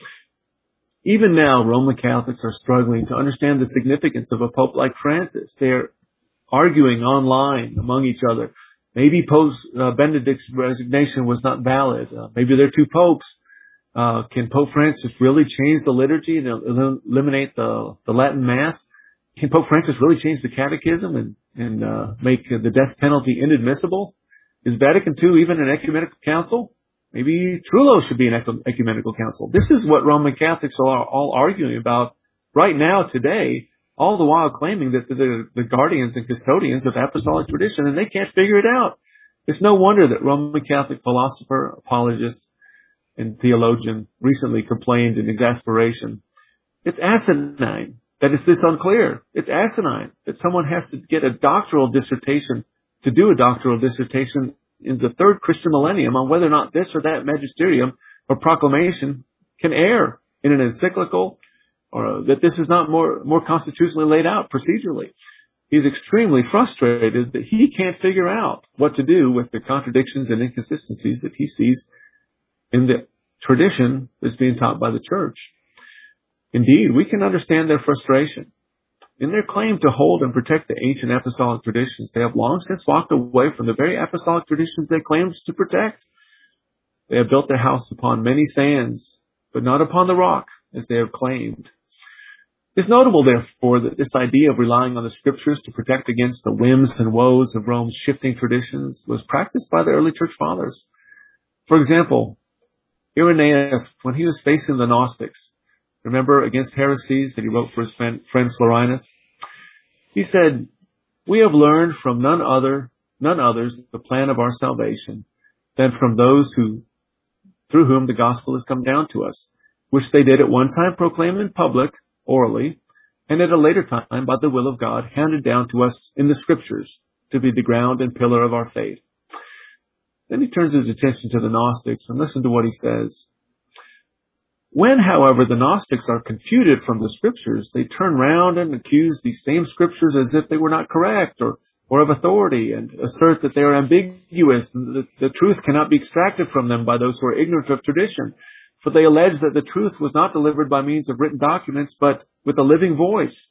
Even now, Roman Catholics are struggling to understand the significance of a pope like Francis. They're arguing online among each other. Maybe Pope uh, Benedict's resignation was not valid. Uh, maybe there are two popes. Uh, can Pope Francis really change the liturgy and el- eliminate the, the Latin Mass? Can Pope Francis really change the catechism and, and uh, make the death penalty inadmissible? Is Vatican Two even an ecumenical council? Maybe Trullo should be an ecumenical council. This is what Roman Catholics are all arguing about right now, today, all the while claiming that they're the, the guardians and custodians of apostolic tradition, and they can't figure it out. It's no wonder that Roman Catholic philosopher, apologist, and theologian recently complained in exasperation. It's asinine that it's this unclear. It's asinine that someone has to get a doctoral dissertation to do a doctoral dissertation in the third Christian millennium on whether or not this or that magisterium or proclamation can err in an encyclical, or that this is not more, more constitutionally laid out procedurally. He's extremely frustrated that he can't figure out what to do with the contradictions and inconsistencies that he sees in the tradition that's being taught by the church. Indeed, we can understand their frustration. In their claim to hold and protect the ancient apostolic traditions, they have long since walked away from the very apostolic traditions they claimed to protect. They have built their house upon many sands, but not upon the rock, as they have claimed. It's notable, therefore, that this idea of relying on the Scriptures to protect against the whims and woes of Rome's shifting traditions was practiced by the early church fathers. For example, Irenaeus, when he was facing the Gnostics, remember, against heresies that he wrote for his friend, friend Florinus? He said, "We have learned from none other, none others the plan of our salvation than from those who, through whom the gospel has come down to us, which they did at one time proclaim in public, orally, and at a later time, by the will of God, handed down to us in the Scriptures to be the ground and pillar of our faith." Then he turns his attention to the Gnostics, and listen to what he says. When, however, the Gnostics are confuted from the Scriptures, they turn round and accuse these same Scriptures as if they were not correct or, or of authority, and assert that they are ambiguous and that the truth cannot be extracted from them by those who are ignorant of tradition. For they allege that the truth was not delivered by means of written documents, but with a living voice.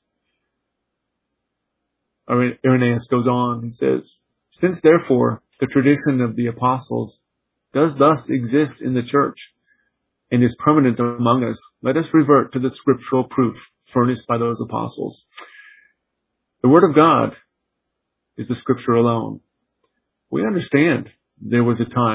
Irenaeus goes on, he says, "Since, therefore, the tradition of the apostles does thus exist in the church, and is permanent among us, let us revert to the scriptural proof furnished by those apostles." The Word of God is the Scripture alone. We understand there was a time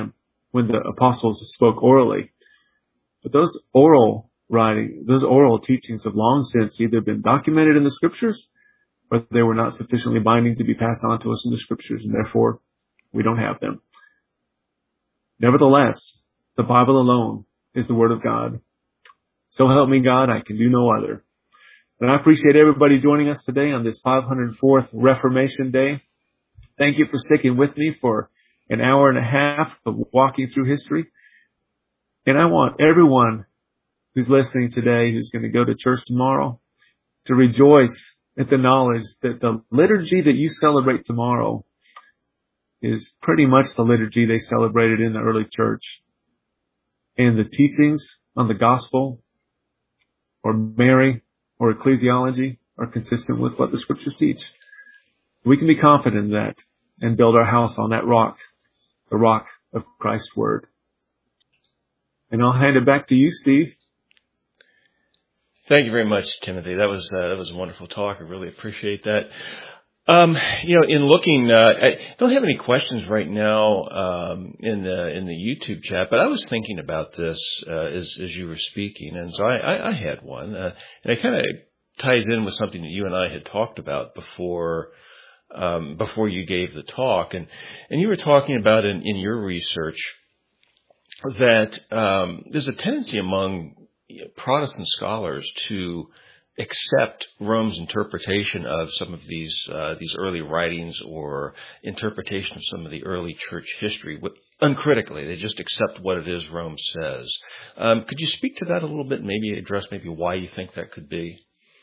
when the apostles spoke orally. But those oral writing, those oral teachings have long since either been documented in the scriptures or they were not sufficiently binding to be passed on to us in the scriptures, and therefore we don't have them. Nevertheless, the Bible alone is the Word of God. So help me God, I can do no other. And I appreciate everybody joining us today on this five hundred fourth Reformation Day. Thank you for sticking with me for an hour and a half of walking through history. And I want everyone who's listening today, who's going to go to church tomorrow, to rejoice at the knowledge that the liturgy that you celebrate tomorrow is pretty much the liturgy they celebrated in the early church. And the teachings on the gospel or Mary or ecclesiology are consistent with what the scriptures teach. We can be confident in that and build our house on that rock, the rock of Christ's Word. And I'll hand it back to you, Steve. Thank you very much, Timothy. That was uh, that was a wonderful talk. I really appreciate that. Um, you know, in looking, uh, I don't have any questions right now um, in the in the YouTube chat, but I was thinking about this uh, as as you were speaking, and so I, I, I had one, uh, and it kind of ties in with something that you and I had talked about before um, before you gave the talk, and and you were talking about in, in your research that um, there's a tendency among Protestant scholars to accept Rome's interpretation of some of these uh, these early writings or interpretation of some of the early church history uncritically. They just accept what it is Rome says. Um, could you speak to that a little bit? Maybe address maybe why you think that could be.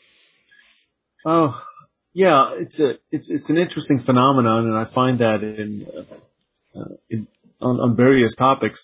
Oh, yeah, it's a it's it's an interesting phenomenon, and I find that in, uh, in on, on various topics.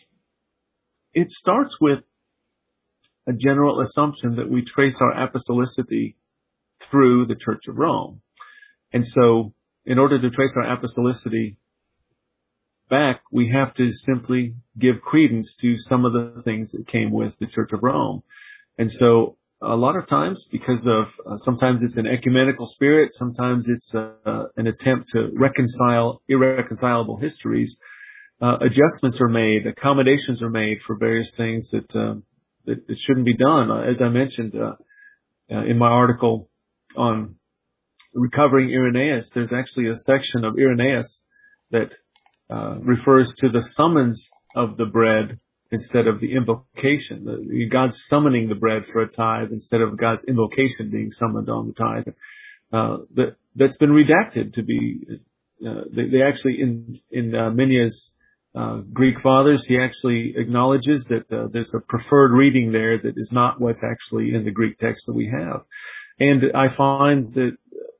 It starts with a general assumption that we trace our apostolicity through the Church of Rome. And so in order to trace our apostolicity back, we have to simply give credence to some of the things that came with the Church of Rome. And so a lot of times, because of, uh, sometimes it's an ecumenical spirit, sometimes it's uh, an attempt to reconcile irreconcilable histories, uh, adjustments are made, accommodations are made for various things that, um, that, that shouldn't be done. Uh, as I mentioned uh, uh, in my article on recovering Irenaeus, there's actually a section of Irenaeus that uh, refers to the summons of the bread instead of the invocation. The, God's summoning the bread for a tithe instead of God's invocation being summoned on the tithe. Uh, that, that's been redacted to be, uh, they, they actually, in, in uh, Minya's uh, Greek fathers, he actually acknowledges that uh, there's a preferred reading there that is not what's actually in the Greek text that we have. And I find that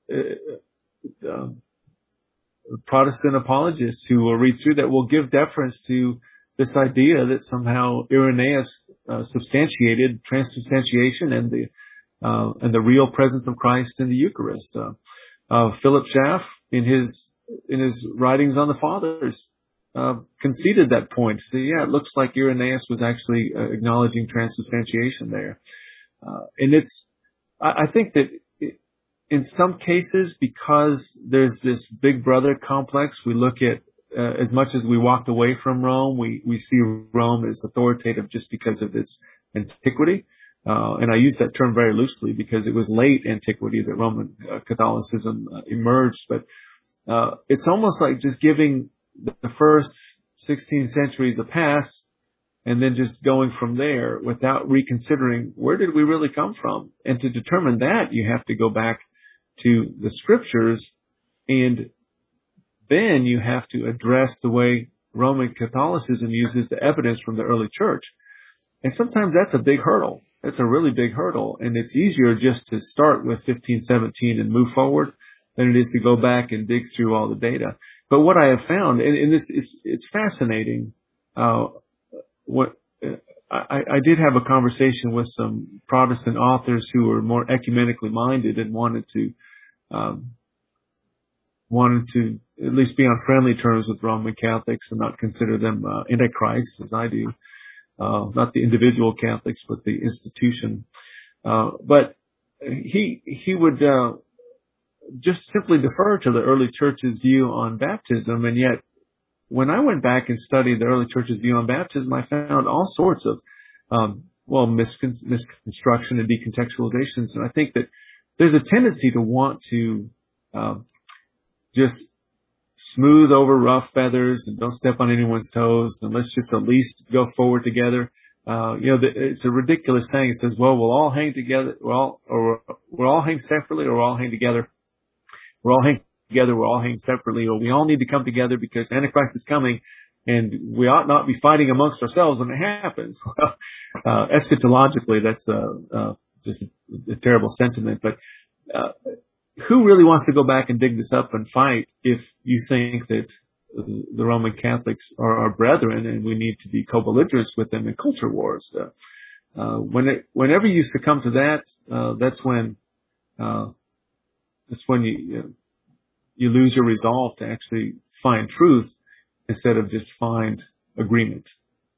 uh, uh, Protestant apologists who will read through that will give deference to this idea that somehow Irenaeus uh, substantiated transubstantiation and the uh, and the real presence of Christ in the Eucharist. Uh, uh, Philip Schaff, in his in his writings on the Fathers, uh, conceded that point. So yeah, it looks like Irenaeus was actually uh, acknowledging transubstantiation there, uh, and it's I, I think that. It, In some cases, because there's this big brother complex, we look at, uh, as much as we walked away from Rome, we, we see Rome as authoritative just because of its antiquity. Uh, and I use that term very loosely because it was late antiquity that Roman uh, Catholicism uh, emerged. But uh, it's almost like just giving the first sixteen centuries a pass and then just going from there without reconsidering where did we really come from. And to determine that, you have to go back to the scriptures, and then you have to address the way Roman Catholicism uses the evidence from the early church. And sometimes that's a big hurdle. That's a really big hurdle. And it's easier just to start with fifteen seventeen and move forward than it is to go back and dig through all the data. But what I have found, and, and it's, it's, it's fascinating, uh, what, I, I did have a conversation with some Protestant authors who were more ecumenically minded and wanted to um, wanted to at least be on friendly terms with Roman Catholics and not consider them uh, antichrist, as I do. Uh, not the individual Catholics, but the institution. Uh, but he he would uh, just simply defer to the early church's view on baptism, and yet when I went back and studied the early church's view on baptism, I found all sorts of, um, well, miscon- misconstruction and decontextualizations. And I think that there's a tendency to want to um, just smooth over rough feathers and don't step on anyone's toes, and let's just at least go forward together. Uh, you know, the, it's a ridiculous saying. It says, well, we'll all hang together, we'll all, or we'll all hang separately, or we'll all hang together. We're all hang together, we're all hang separately, or we all need to come together because Antichrist is coming, and we ought not be fighting amongst ourselves when it happens. Well, uh, eschatologically, that's uh, uh, just a, a terrible sentiment, but uh, who really wants to go back and dig this up and fight if you think that the Roman Catholics are our brethren and we need to be co-belligerents with them in culture wars? Uh, uh, when it, whenever you succumb to that, uh, that's when, uh, that's when you, you, know, you lose your resolve to actually find truth instead of just find agreement.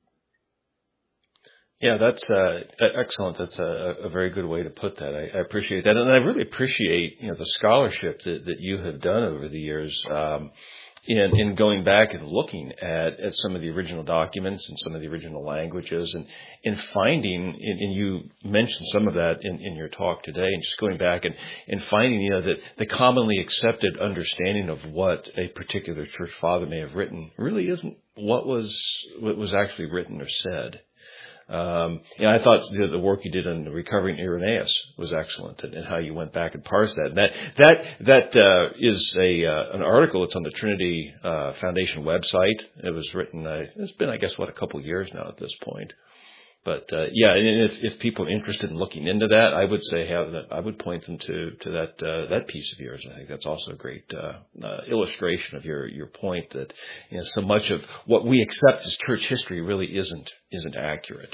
Yeah, that's uh, excellent. That's a, a very good way to put that. I, I appreciate that, and I really appreciate you know the scholarship that, that you have done over the years um, in in going back and looking at, at some of the original documents and some of the original languages, and in finding. And, and you mentioned some of that in, in your talk today, and just going back and, and finding you know that the commonly accepted understanding of what a particular church father may have written really isn't what was what was actually written or said. Um, yeah, I thought the, the work you did on recovering Irenaeus was excellent, and, and how you went back and parsed that. And that that that uh, is a uh, an article. It's on the Trinity uh, Foundation website. It was written. Uh, it's been, I guess, what a couple of years now at this point. But uh, yeah, and if, if people are interested in looking into that, I would say have that. I would point them to to that uh, that piece of yours. I think that's also a great uh, uh, illustration of your your point that you know so much of what we accept as church history really isn't isn't accurate.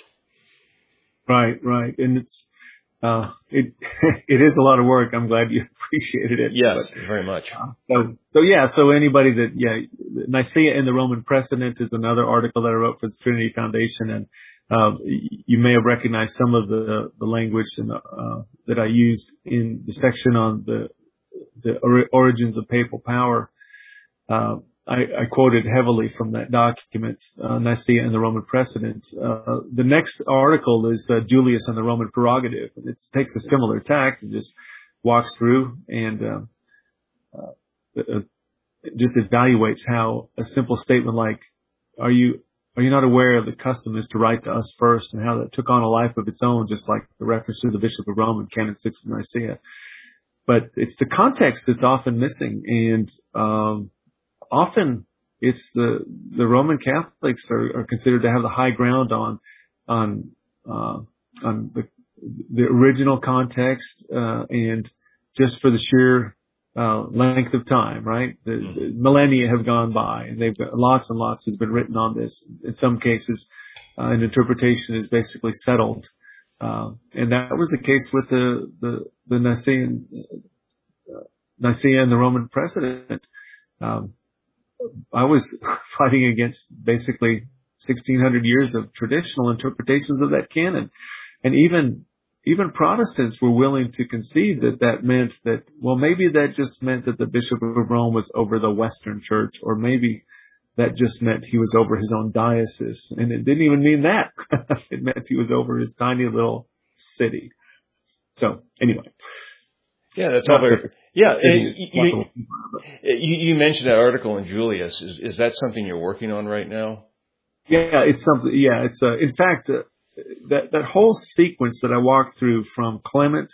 Right, right, and it's uh, it it is a lot of work. I'm glad you appreciated it. Yes, but, very much. Uh, so so yeah, so anybody that yeah, Nicaea and the Roman Precedent is another article that I wrote for the Trinity Foundation, and um, you may have recognized some of the the language and uh, that I used in the section on the the origins of papal power. Uh, I, I quoted heavily from that document, uh, Nicaea and the Roman Precedent. Uh, the next article is uh, Julius and the Roman Prerogative. And it takes a similar tack and just walks through and uh, uh, just evaluates how a simple statement like, "Are you are you not aware of the custom is to write to us first," and how that took on a life of its own, just like the reference to the Bishop of Rome in Canon six of Nicaea. But it's the context that's often missing, and um, often it's the the Roman Catholics are, are considered to have the high ground on on uh, on the the original context, uh, and just for the sheer uh, length of time, right? The, the millennia have gone by, and they've got lots and lots has been written on this. In some cases, uh, an interpretation is basically settled, uh, and that was the case with the the the Nicene uh, Nicaea and the Roman Precedent. Um, I was fighting against basically sixteen hundred years of traditional interpretations of that canon. And even, even Protestants were willing to concede that that meant that, well, maybe that just meant that the Bishop of Rome was over the Western Church, or maybe that just meant he was over his own diocese. And it didn't even mean that. It meant he was over his tiny little city. So anyway. Yeah, that's all very, yeah. You, you, you mentioned that article in Julius. Is, is that something you're working on right now? Yeah, it's something, yeah, it's, uh, in fact, uh, that, that whole sequence that I walked through from Clement,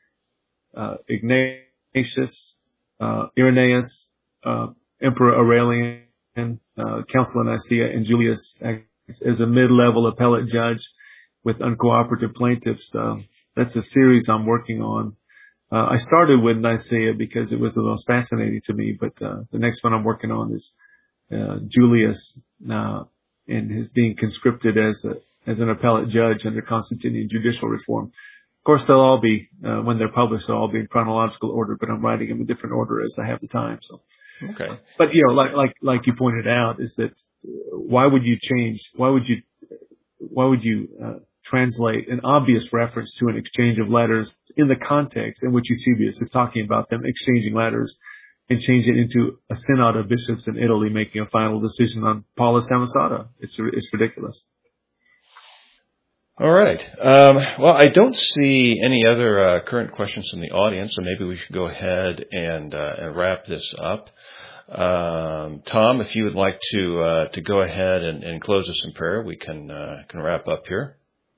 uh, Ignatius, uh, Irenaeus, uh, Emperor Aurelian, uh, Council of Nicaea, and Julius as a mid-level appellate judge with uncooperative plaintiffs. Um, that's a series I'm working on. Uh, I started with Nicaea because it was the most fascinating to me, but uh, the next one I'm working on is uh, Julius uh, and his being conscripted as a as an appellate judge under Constantinian judicial reform. Of course, they'll all be uh, when they're published, they'll all be in chronological order, but I'm writing them in different order as I have the time. So, okay. But you know, like like like you pointed out, is that why would you change? Why would you? Why would you? Uh, translate an obvious reference to an exchange of letters in the context in which Eusebius is talking about them exchanging letters, and change it into a synod of bishops in Italy making a final decision on Paulus Samosata. It's it's ridiculous. All right. Um, well, I don't see any other uh, current questions from the audience, so maybe we should go ahead and, uh, and wrap this up. Um, Tom, if you would like to uh, to go ahead and, and close us in prayer, we can uh, can wrap up here.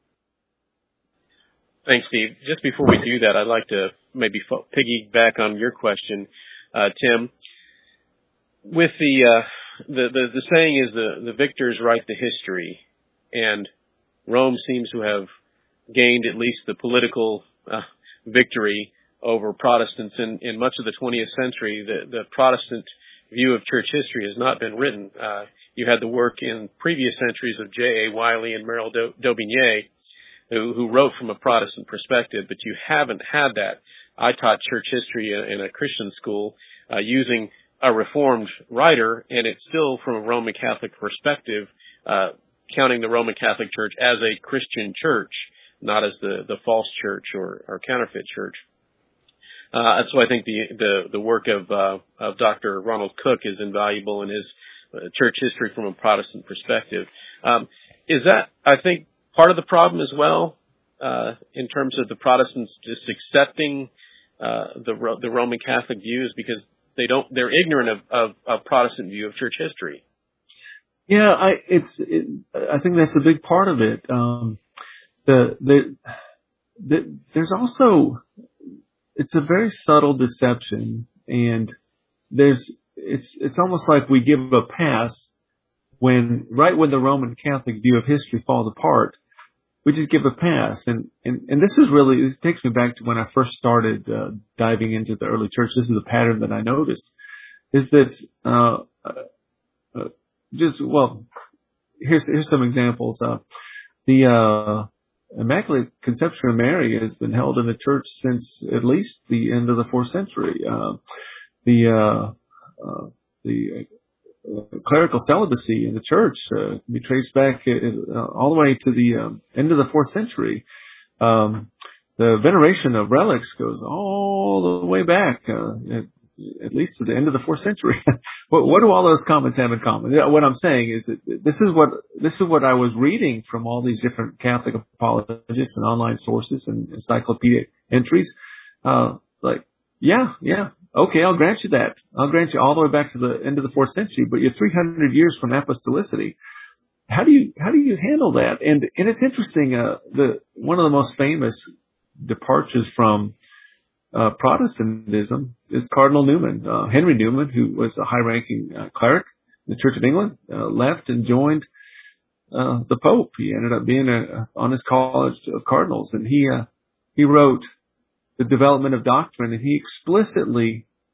Thanks, Steve. Just before we do that, I'd like to maybe fo- piggyback on your question, uh, Tim. With the, uh, the the the saying is the the victors write the history, and Rome seems to have gained at least the political uh, victory over Protestants in, in much of the twentieth century. The, the Protestant view of church history has not been written. Uh, you had the work in previous centuries of J A. Wiley and Merrill Daubigny, who, who wrote from a Protestant perspective, but you haven't had that. I taught church history in a Christian school uh, using a Reformed writer, and it's still from a Roman Catholic perspective, uh, counting the Roman Catholic Church as a Christian church, not as the, the false church or, or counterfeit church. Uh, that's why I think the, the, the work of, uh, of Doctor Ronald Cook is invaluable in his uh, church history from a Protestant perspective. Um, is that, I think, part of the problem as well, uh, in terms of the Protestants just accepting, uh, the, the Roman Catholic views because they don't, they're ignorant of, of, of Protestant view of church history. Yeah, I, it's, it, I think that's a big part of it. Um, the, the, the, there's also, it's a very subtle deception, and there's, it's, it's almost like we give a pass when, right when the Roman Catholic view of history falls apart, we just give a pass. And, and, and this is really, it takes me back to when I first started, uh, diving into the early church. This is a pattern that I noticed, is that, uh, uh just, well, here's, here's some examples. Uh, the, uh, Immaculate Conception of Mary has been held in the church since at least the end of the fourth century. Uh, the, uh, uh, the uh, clerical celibacy in the church uh, can be traced back uh, all the way to the um, end of the fourth century. Um, the veneration of relics goes all the way back, uh, at, at least to the end of the fourth century. what, what do all those comments have in common? What I'm saying is that this is what this is what I was reading from all these different Catholic apologists and online sources and encyclopedic entries. Uh, like, yeah, yeah, okay, I'll grant you that. I'll grant you all the way back to the end of the fourth century, but you're three hundred years from apostolicity. How do you how do you handle that? And and it's interesting. Uh, the one of the most famous departures from Uh, Protestantism is Cardinal Newman. Uh, Henry Newman, who was a high-ranking uh, cleric in the Church of England, uh, left and joined uh, the Pope. He ended up being a, on his College of Cardinals, and he uh, he wrote The Development of Doctrine, and he explicitly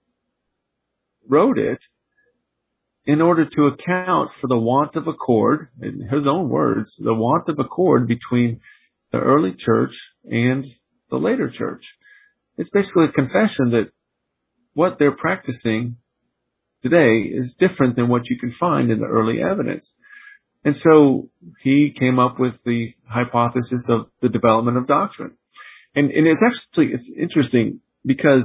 wrote it in order to account for the want of accord, in his own words, the want of accord between the early church and the later church. It's basically a confession that what they're practicing today is different than what you can find in the early evidence. And so he came up with the hypothesis of the development of doctrine. And, and it's actually, it's interesting because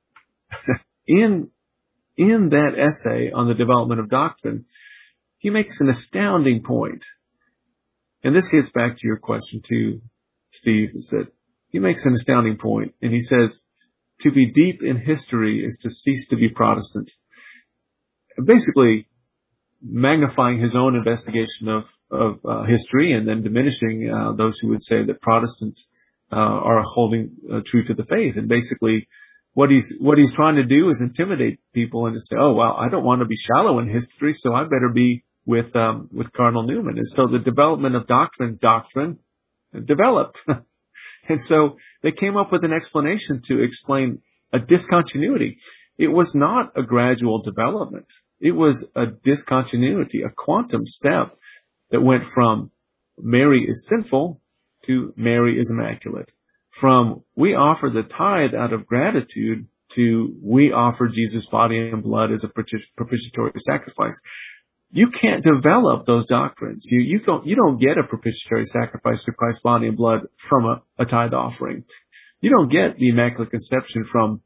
in, in that essay on the development of doctrine, he makes an astounding point. And this gets back to your question too, Steve, is that he makes an astounding point, and he says, to be deep in history is to cease to be Protestant. Basically, magnifying his own investigation of, of uh, history and then diminishing uh, those who would say that Protestants uh, are holding uh, true to the faith. And basically, what he's what he's trying to do is intimidate people and to say, oh, well, I don't want to be shallow in history, so I better be with um, with Cardinal Newman. And so the development of doctrine, doctrine developed. And so they came up with an explanation to explain a discontinuity. It was not a gradual development. It was a discontinuity, a quantum step that went from Mary is sinful to Mary is immaculate. From we offer the tithe out of gratitude to we offer Jesus' body and blood as a propitiatory sacrifice. You can't develop those doctrines. You, you don't, you don't get a propitiatory sacrifice to Christ's body and blood from a, a tithe offering. You don't get the Immaculate Conception from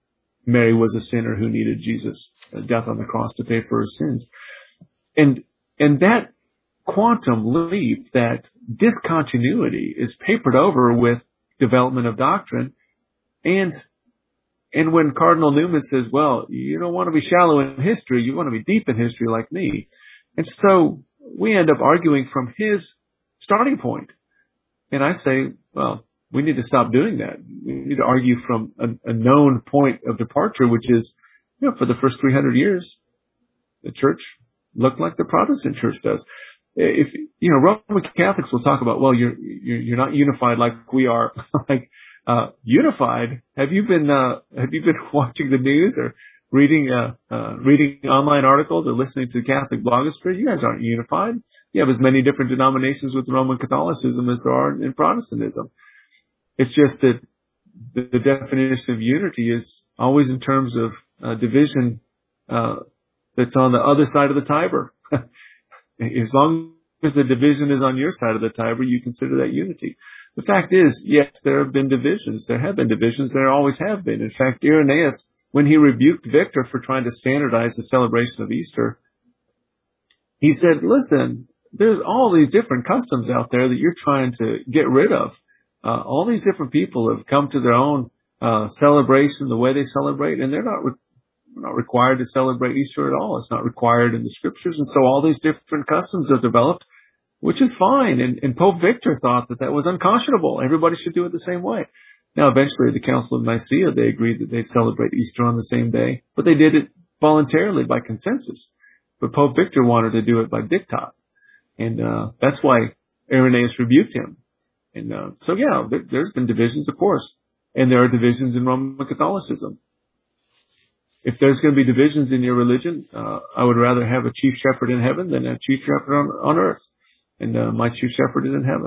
Mary was a sinner who needed Jesus' death on the cross to pay for her sins. And, and that quantum leap, that discontinuity, is papered over with development of doctrine. And, and when Cardinal Newman says, well, you don't want to be shallow in history, you want to be deep in history like me. And so we end up arguing from his starting point. And I say, well, we need to stop doing that. We need to argue from a, a known point of departure, which is, you know, for the first three hundred years, the church looked like the Protestant church does. If, you know, Roman Catholics will talk about, well, you're, you're, you're not unified like we are. Like, uh, unified? Have you been, uh, have you been watching the news or reading, uh, uh, reading online articles or listening to the Catholic blogosphere? You guys aren't unified. You have as many different denominations with Roman Catholicism as there are in Protestantism. It's just that the, the definition of unity is always in terms of uh, division uh, that's on the other side of the Tiber. As long as the division is on your side of the Tiber, you consider that unity. The fact is, yes, there have been divisions. There have been divisions. There always have been. In fact, Irenaeus, when he rebuked Victor for trying to standardize the celebration of Easter, he said, listen, there's all these different customs out there that you're trying to get rid of. Uh, all these different people have come to their own uh, celebration, the way they celebrate, and they're not re- not required to celebrate Easter at all. It's not required in the scriptures, and so all these different customs have developed, which is fine. And, and Pope Victor thought that that was unconscionable. Everybody should do it the same way. Now, eventually, at the Council of Nicaea, they agreed that they'd celebrate Easter on the same day, but they did it voluntarily by consensus. But Pope Victor wanted to do it by diktat, and uh, that's why Irenaeus rebuked him. And uh, so, yeah, there, there's been divisions, of course, and there are divisions in Roman Catholicism. If there's going to be divisions in your religion, uh, I would rather have a chief shepherd in heaven than a chief shepherd on, on earth. And uh, my chief shepherd is in heaven.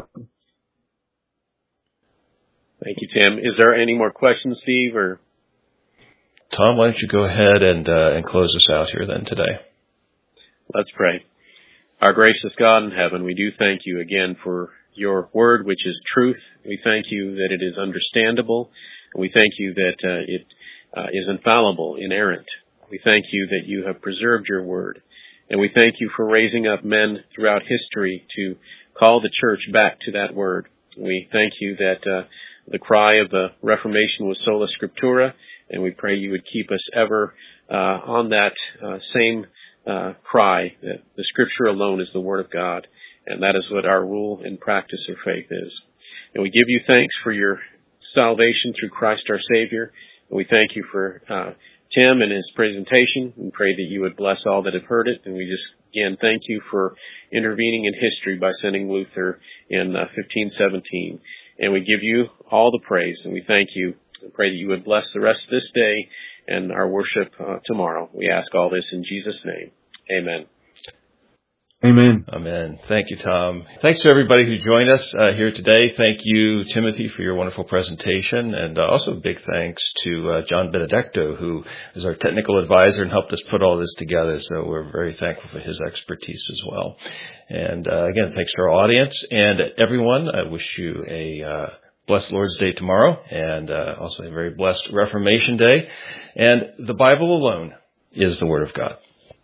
Thank you, Tim. Is there any more questions, Steve? Or Tom, why don't you go ahead and uh, and close us out here then today? Let's pray. Our gracious God in heaven, we do thank you again for your word, which is truth. We thank you that it is understandable, and we thank you that uh, it uh, is infallible, inerrant. We thank you that you have preserved your word, and we thank you for raising up men throughout history to call the church back to that word. We thank you that uh, the cry of the Reformation was sola scriptura, and we pray you would keep us ever uh, on that uh, same uh, cry, that the scripture alone is the word of God. And that is what our rule and practice of faith is. And we give you thanks for your salvation through Christ our Savior. And we thank you for uh, Tim and his presentation. We pray that you would bless all that have heard it. And we just, again, thank you for intervening in history by sending Luther in uh, fifteen seventeen. And we give you all the praise. And we thank you. We pray that you would bless the rest of this day and our worship uh, tomorrow. We ask all this in Jesus' name. Amen. Amen. Amen. Thank you, Tom. Thanks to everybody who joined us uh, here today. Thank you, Timothy, for your wonderful presentation. And uh, also big thanks to uh, John Benedetto, who is our technical advisor and helped us put all this together. So we're very thankful for his expertise as well. And uh, again, thanks to our audience. And everyone, I wish you a uh, blessed Lord's Day tomorrow, and uh, also a very blessed Reformation Day. And the Bible alone is the Word of God.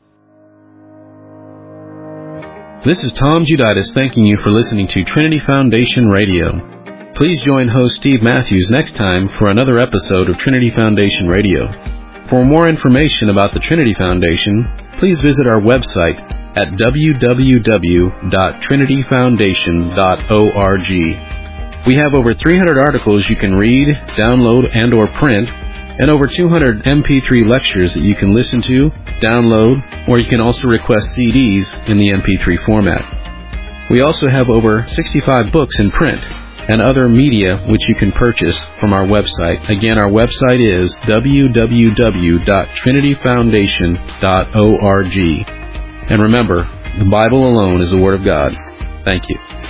This is Tom Juditis thanking you for listening to Trinity Foundation Radio. Please join host Steve Matthews next time for another episode of Trinity Foundation Radio. For more information about the Trinity Foundation, please visit our website at w w w dot trinity foundation dot org. We have over three hundred articles you can read, download, and or print, and over two hundred M P three lectures that you can listen to, download, or you can also request C Ds in the M P three format. We also have over sixty-five books in print and other media which you can purchase from our website. Again, our website is w w w dot trinity foundation dot org. And remember, the Bible alone is the Word of God. Thank you.